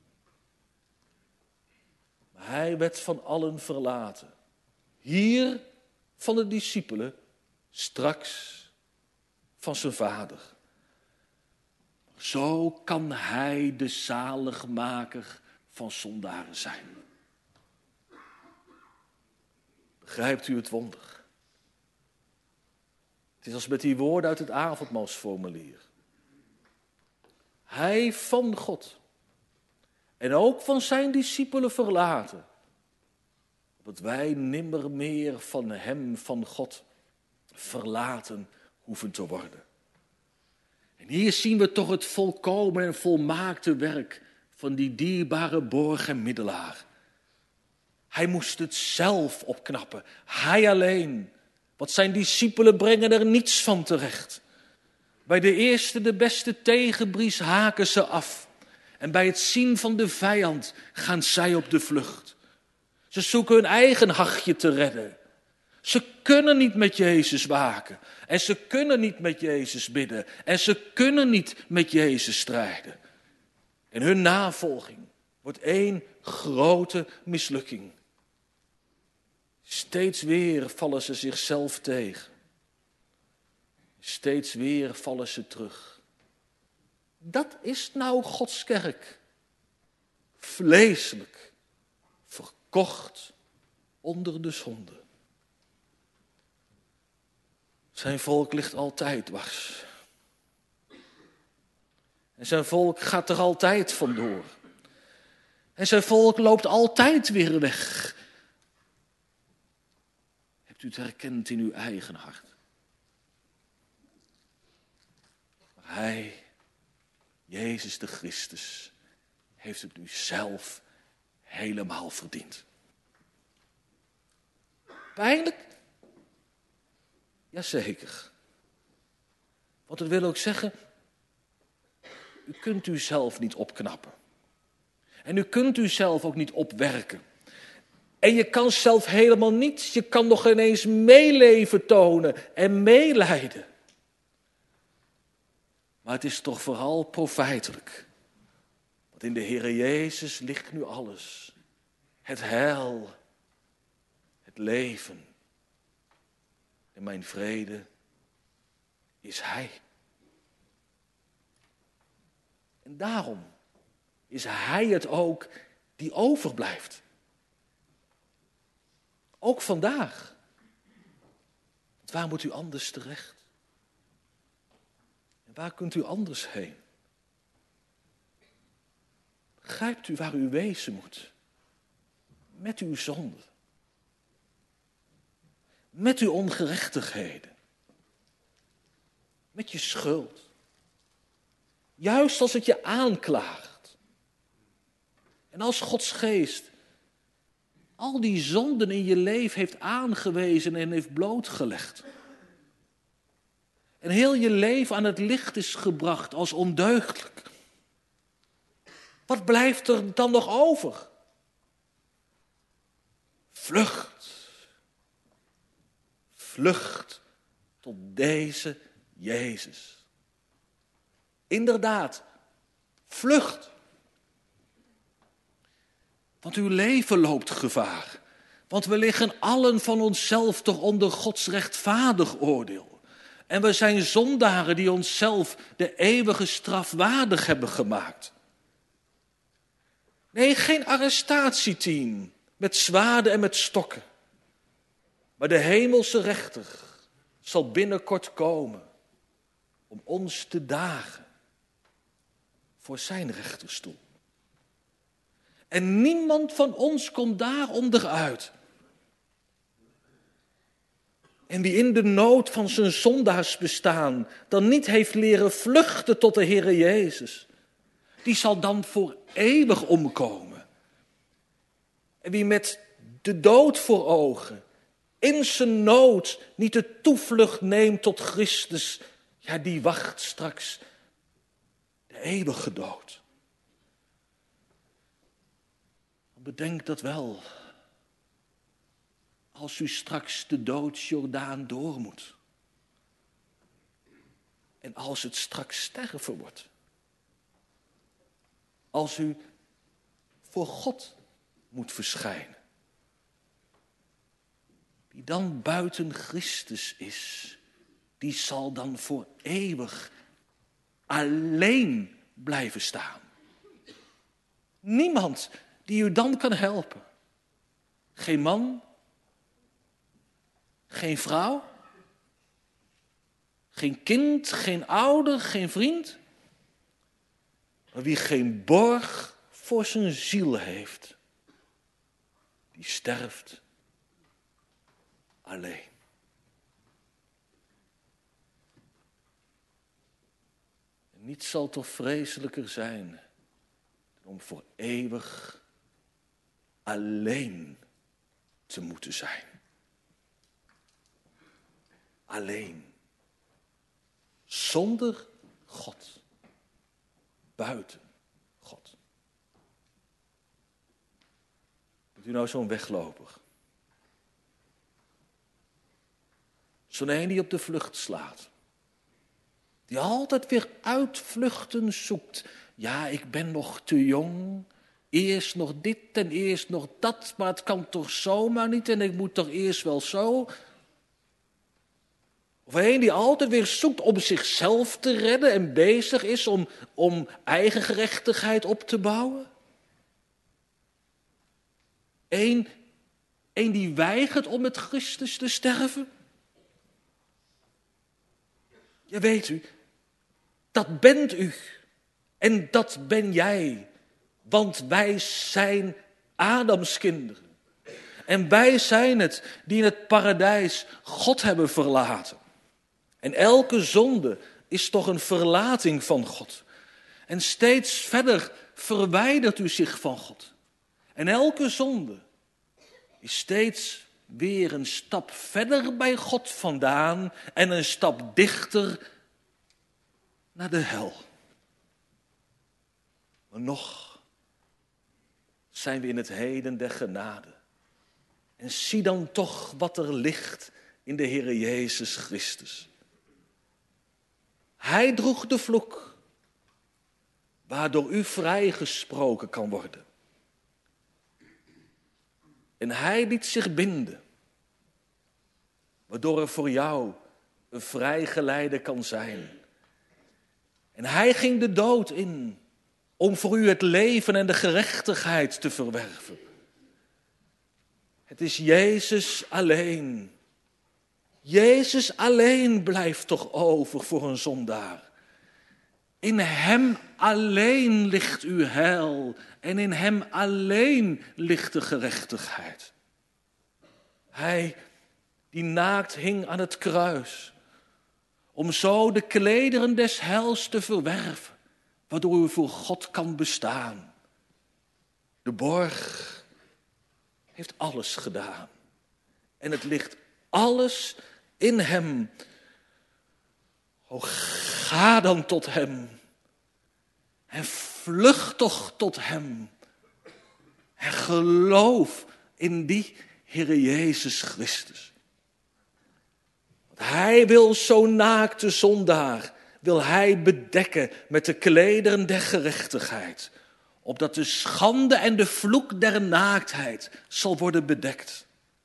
Speaker 1: Maar hij werd van allen verlaten. Hier van de discipelen, straks van zijn Vader. Zo kan hij de zaligmaker van zondaren zijn. Begrijpt u het wonder? Het is als met die woorden uit het avondmaalsformulier. Hij van God en ook van zijn discipelen verlaten, opdat wij nimmer meer van hem, van God, verlaten hoeven te worden. En hier zien we toch het volkomen en volmaakte werk van die dierbare borg en middelaar. Hij moest het zelf opknappen, hij alleen. Want zijn discipelen brengen er niets van terecht. Bij de eerste, de beste tegenbries haken ze af. En bij het zien van de vijand gaan zij op de vlucht. Ze zoeken hun eigen hachje te redden. Ze kunnen niet met Jezus waken. En ze kunnen niet met Jezus bidden. En ze kunnen niet met Jezus strijden. En hun navolging wordt één grote mislukking. Steeds weer vallen ze zichzelf tegen. Steeds weer vallen ze terug. Dat is nou Gods kerk. Vleeselijk, verkocht onder de zonde. Zijn volk ligt altijd dwars. En zijn volk gaat er altijd vandoor. En zijn volk loopt altijd weer weg. Hebt u het herkend in uw eigen hart? Maar hij, Jezus de Christus, heeft het nu zelf helemaal verdiend. Pijnlijk? Jazeker. Want dat wil ook zeggen, u kunt u zelf niet opknappen. En u kunt u zelf ook niet opwerken. En je kan zelf helemaal niets. Je kan nog ineens meeleven tonen en meelijden. Maar het is toch vooral profijtelijk. Want in de Heere Jezus ligt nu alles. Het heil, het leven. En mijn vrede is Hij. En daarom is Hij het ook die overblijft. Ook vandaag. Want waar moet u anders terecht? En waar kunt u anders heen? Begrijpt u waar u wezen moet? Met uw zonde. Met uw ongerechtigheden. Met je schuld. Juist als het je aanklaagt. En als Gods geest al die zonden in je leven heeft aangewezen en heeft blootgelegd. En heel je leven aan het licht is gebracht als ondeugdelijk. Wat blijft er dan nog over? Vlucht. Vlucht tot deze Jezus. Inderdaad, vlucht. Want uw leven loopt gevaar. Want we liggen allen van onszelf toch onder Gods rechtvaardig oordeel. En we zijn zondaren die onszelf de eeuwige straf waardig hebben gemaakt. Nee, geen arrestatieteam met zwaarden en met stokken. Maar de hemelse rechter zal binnenkort komen om ons te dagen voor zijn rechterstoel. En niemand van ons komt daar onderuit. En wie in de nood van zijn zondaarsbestaan dan niet heeft leren vluchten tot de Heere Jezus, die zal dan voor eeuwig omkomen. En wie met de dood voor ogen in zijn nood niet de toevlucht neemt tot Christus, ja, die wacht straks de eeuwige dood. Bedenk dat wel, als u straks de doodsjordaan door moet. En als het straks sterven wordt. Als u voor God moet verschijnen. Wie dan buiten Christus is, die zal dan voor eeuwig alleen blijven staan. Niemand die u dan kan helpen. Geen man, geen vrouw, geen kind, geen ouder, geen vriend. Maar wie geen borg voor zijn ziel heeft, die sterft alleen. En niets zal toch vreselijker zijn dan om voor eeuwig alleen te moeten zijn. Alleen. Zonder God. Buiten God. Bent u nou zo'n wegloper? Zo'n een die op de vlucht slaat. Die altijd weer uitvluchten zoekt. Ja, ik ben nog te jong. Eerst nog dit en eerst nog dat, maar het kan toch zomaar niet en ik moet toch eerst wel zo. Of een die altijd weer zoekt om zichzelf te redden en bezig is om, om eigen gerechtigheid op te bouwen. Eén, één die weigert om met Christus te sterven. Ja, weet u, dat bent u en dat ben jij. Want wij zijn Adams kinderen. En wij zijn het die in het paradijs God hebben verlaten. En elke zonde is toch een verlating van God. En steeds verder verwijdert u zich van God. En elke zonde is steeds weer een stap verder bij God vandaan en een stap dichter naar de hel. Maar nog zijn we in het heden der genade. En zie dan toch wat er ligt in de Heere Jezus Christus. Hij droeg de vloek, waardoor u vrijgesproken kan worden. En hij liet zich binden, waardoor er voor jou een vrijgeleide kan zijn. En hij ging de dood in, om voor u het leven en de gerechtigheid te verwerven. Het is Jezus alleen. Jezus alleen blijft toch over voor een zondaar. In hem alleen ligt uw heil en in hem alleen ligt de gerechtigheid. Hij die naakt hing aan het kruis, om zo de klederen des heils te verwerven, waardoor u voor God kan bestaan. De borg heeft alles gedaan. En het ligt alles in hem. O, ga dan tot hem. En vlucht toch tot hem. En geloof in die Heere Jezus Christus. Want hij wil zo'n naakte zondaar, wil hij bedekken met de klederen der gerechtigheid. Opdat de schande en de vloek der naaktheid zal worden bedekt.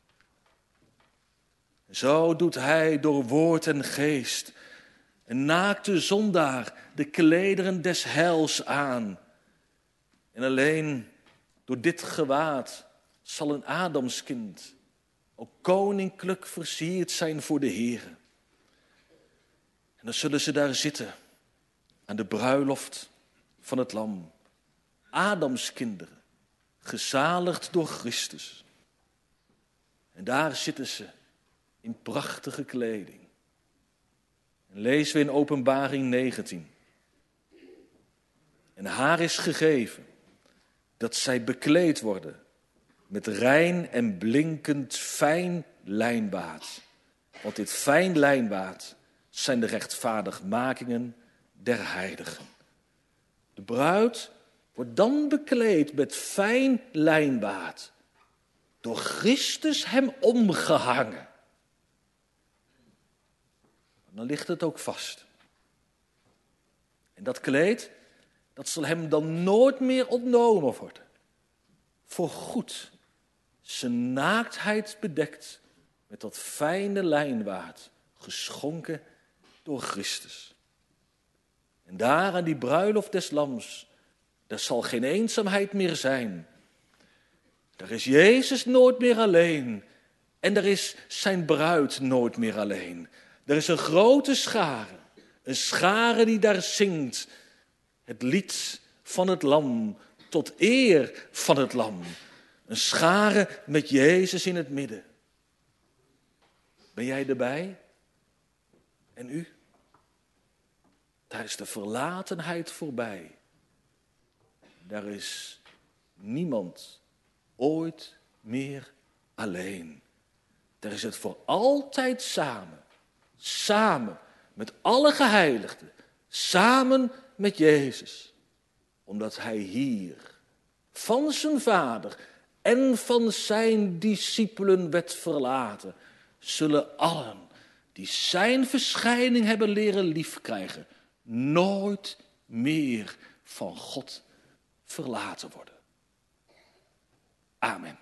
Speaker 1: Zo doet hij door woord en geest een naakte zondaar de klederen des heils aan. En alleen door dit gewaad zal een Adamskind ook koninklijk versierd zijn voor de Heere. En dan zullen ze daar zitten aan de bruiloft van het Lam. Adamskinderen, gezaligd door Christus. En daar zitten ze in prachtige kleding. En lezen we in Openbaring negentien. En haar is gegeven dat zij bekleed worden met rein en blinkend fijn lijnwaad. Want dit fijn lijnwaad zijn de rechtvaardigmakingen der heiligen. De bruid wordt dan bekleed met fijn lijnwaad, door Christus hem omgehangen. Dan ligt het ook vast. En dat kleed, dat zal hem dan nooit meer ontnomen worden. Voor goed, zijn naaktheid bedekt met dat fijne lijnwaad, geschonken door Christus. En daar aan die bruiloft des Lams, daar zal geen eenzaamheid meer zijn. Daar is Jezus nooit meer alleen. En daar is zijn bruid nooit meer alleen. Er is een grote schare, een schare die daar zingt. Het lied van het Lam, tot eer van het Lam. Een schare met Jezus in het midden. Ben jij erbij? En u? Daar is de verlatenheid voorbij. Daar is niemand ooit meer alleen. Daar is het voor altijd samen. Samen met alle geheiligden. Samen met Jezus. Omdat hij hier van zijn vader en van zijn discipelen werd verlaten. Zullen allen die zijn verschijning hebben leren liefkrijgen, nooit meer van God verlaten worden. Amen.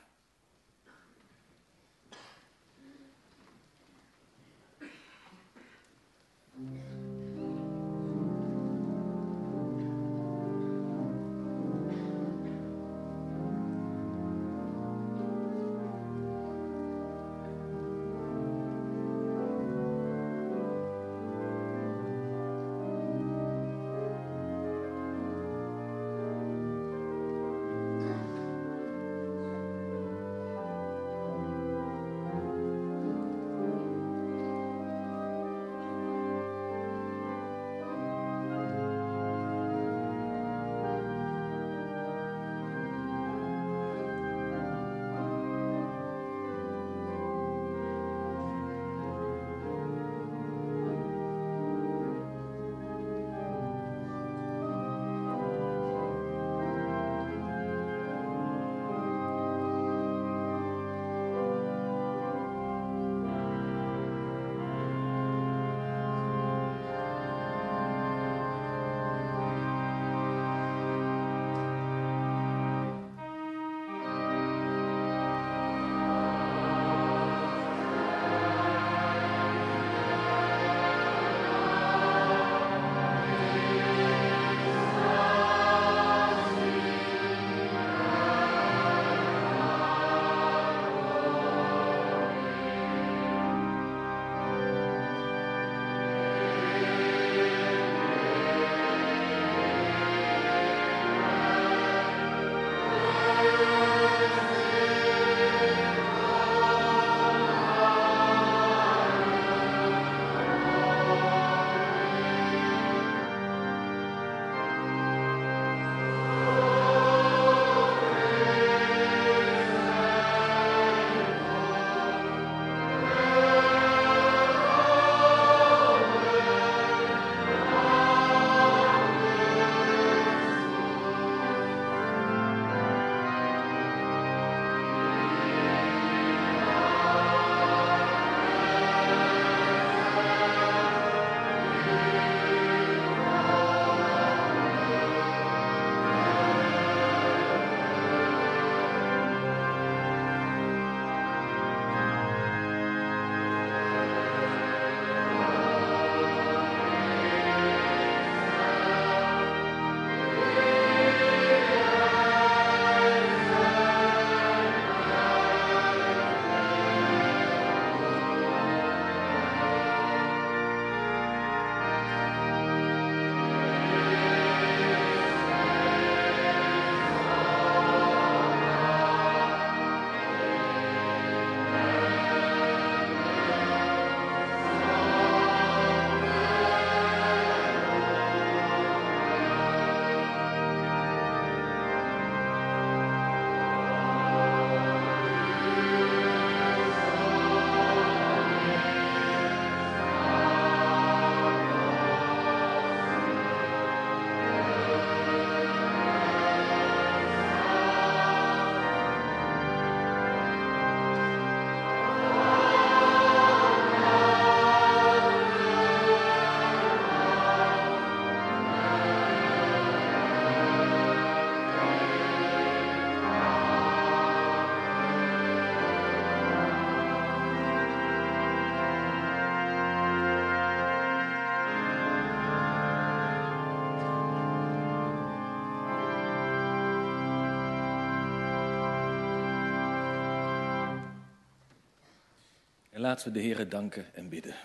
Speaker 1: Laten we de Heere danken en bidden.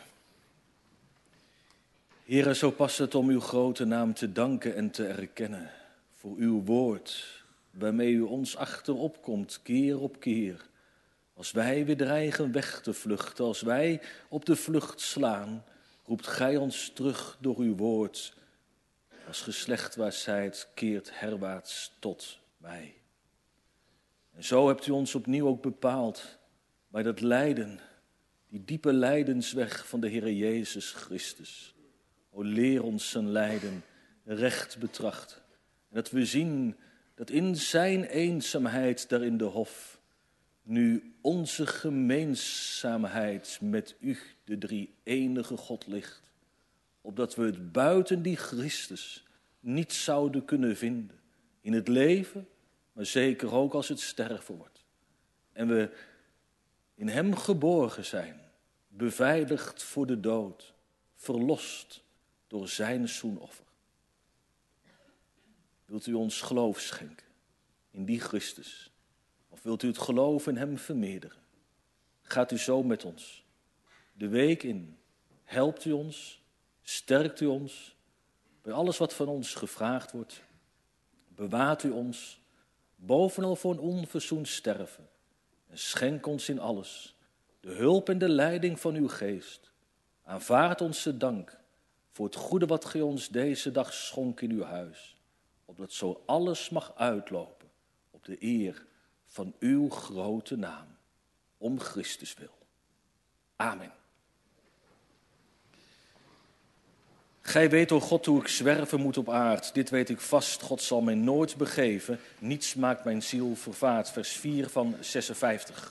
Speaker 1: Heere, zo past het om uw grote naam te danken en te erkennen voor uw woord, waarmee u ons achterop komt, keer op keer. Als wij weer dreigen weg te vluchten, als wij op de vlucht slaan, roept gij ons terug door uw woord. Als geslecht waar zijt, keert herwaarts tot mij. En zo hebt u ons opnieuw ook bepaald bij dat lijden, die diepe lijdensweg van de Heere Jezus Christus. O, leer ons zijn lijden recht betrachten. En dat we zien dat in zijn eenzaamheid daar in de hof nu onze gemeenzaamheid met u, de drie enige God, ligt. Opdat we het buiten die Christus niet zouden kunnen vinden. In het leven, maar zeker ook als het sterven wordt. En we in hem geborgen zijn, beveiligd voor de dood, verlost door zijn zoenoffer. Wilt u ons geloof schenken in die Christus? Of wilt u het geloof in hem vermeerderen? Gaat u zo met ons de week in? Helpt u ons? Sterkt u ons? Bij alles wat van ons gevraagd wordt? Bewaart u ons bovenal voor een onverzoend sterven? En schenk ons in alles de hulp en de leiding van uw geest. Aanvaard onze dank voor het goede wat gij ons deze dag schonk in uw huis. Opdat zo alles mag uitlopen op de eer van uw grote naam. Om Christus wil. Amen. Gij weet, o God, hoe ik zwerven moet op aard. Dit weet ik vast, God zal mij nooit begeven. Niets maakt mijn ziel vervaard. Vers vier van zesenvijftig.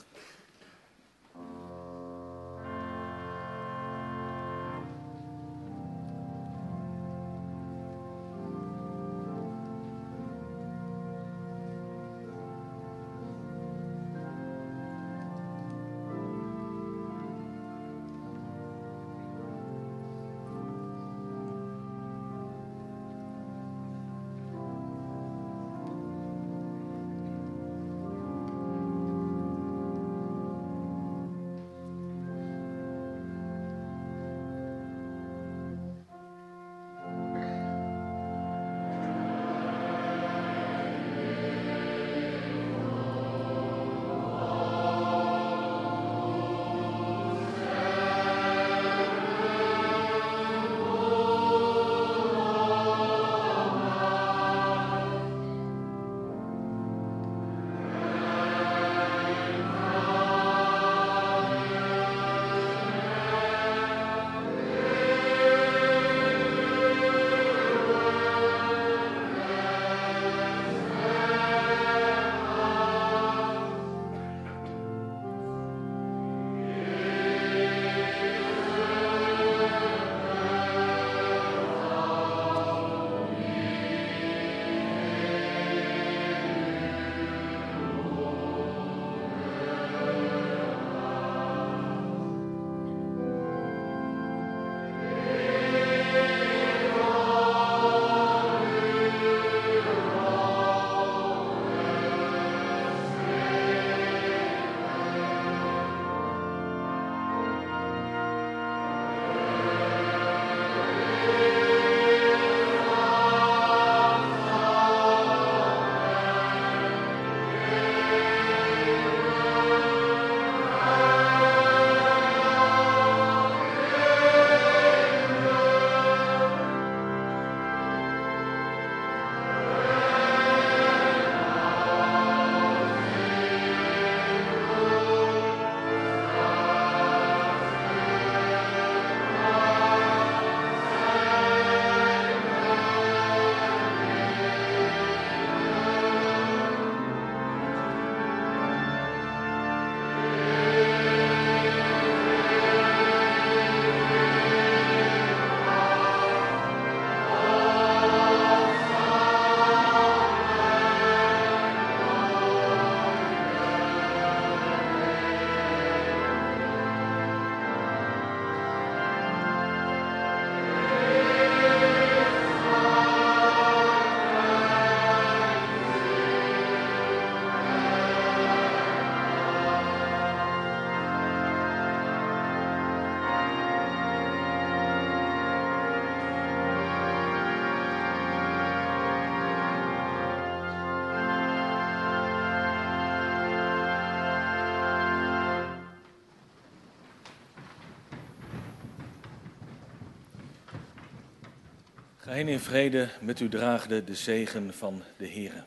Speaker 1: Ga heen in vrede, met u draagde de zegen van de Heere.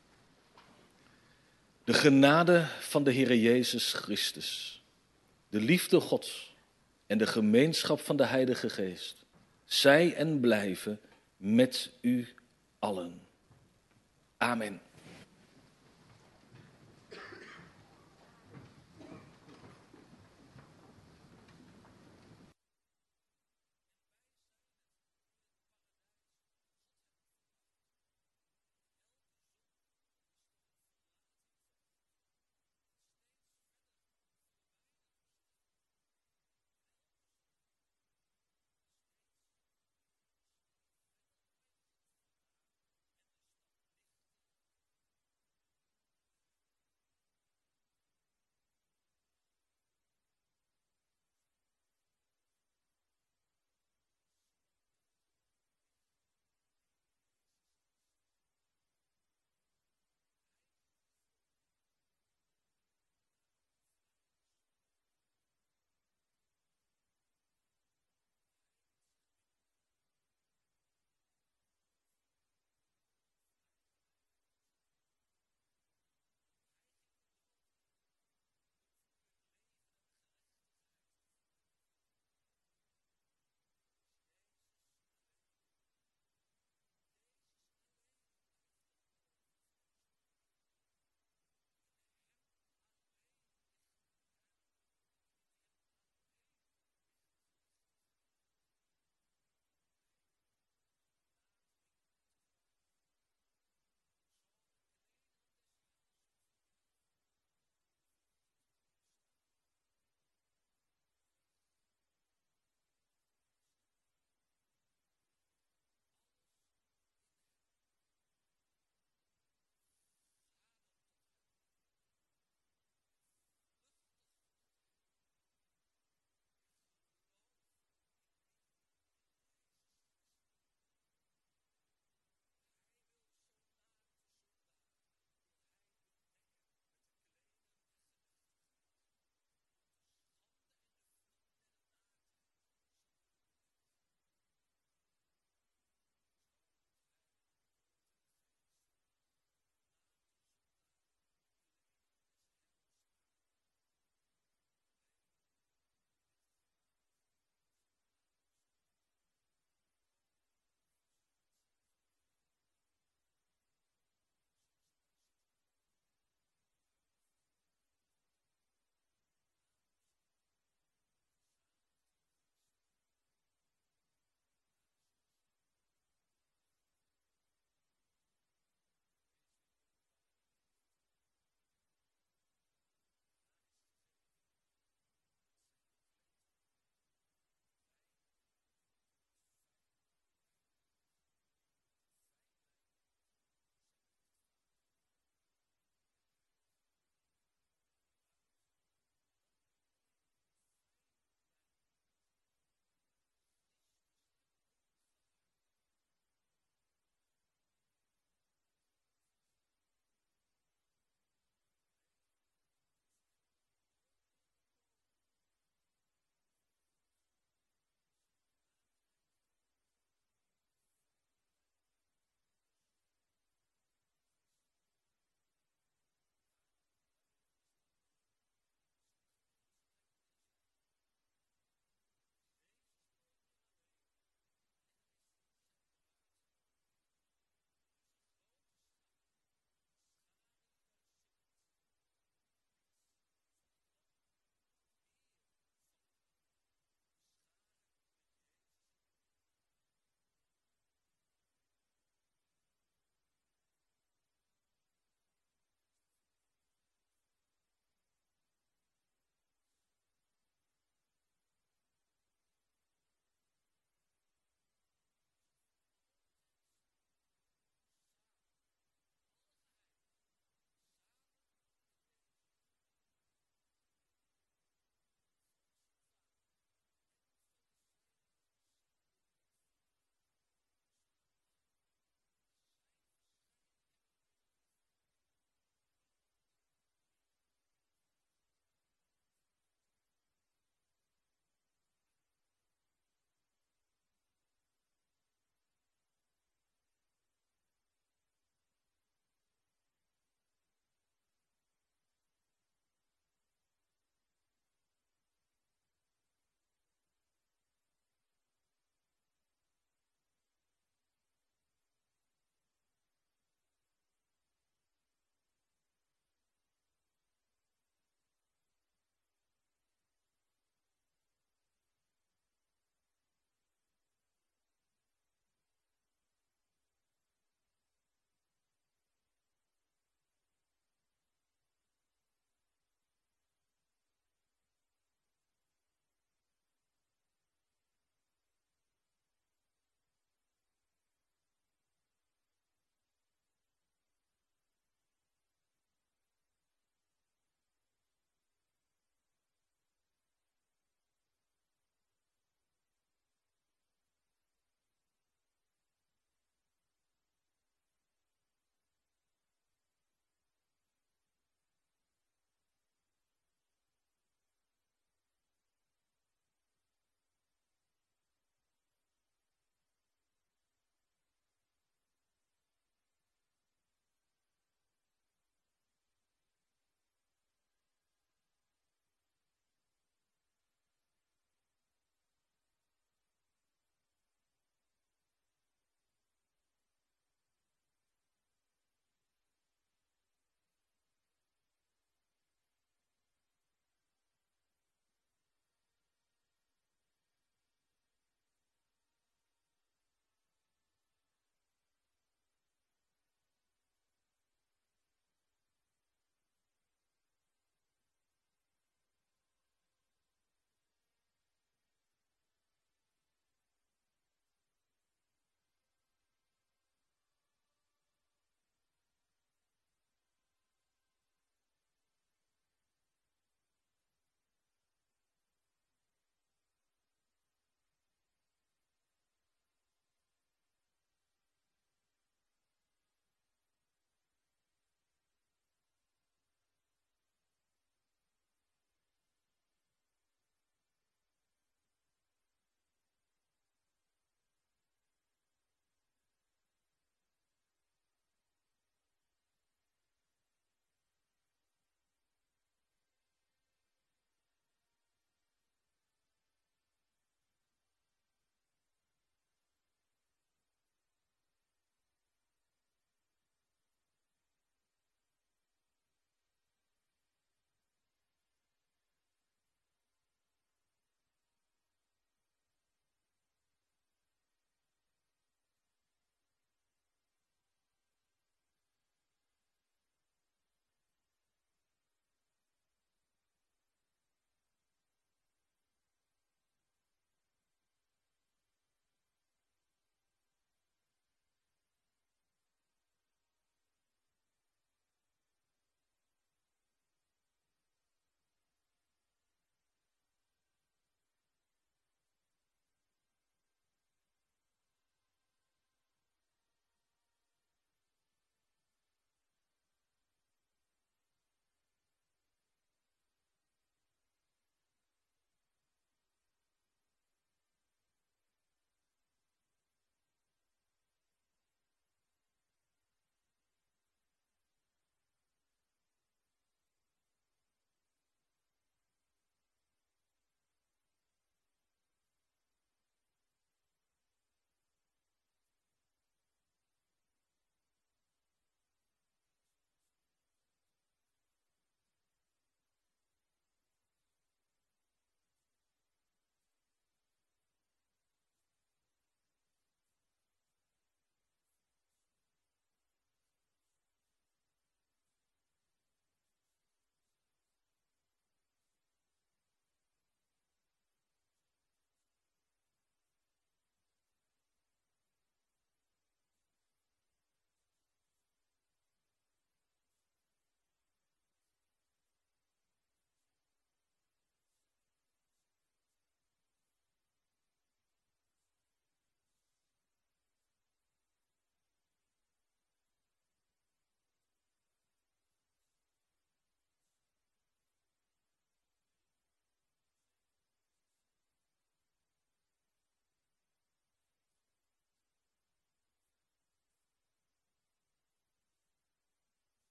Speaker 1: De genade van de Heere Jezus Christus, de liefde Gods en de gemeenschap van de Heilige Geest, zij en blijven met u allen. Amen.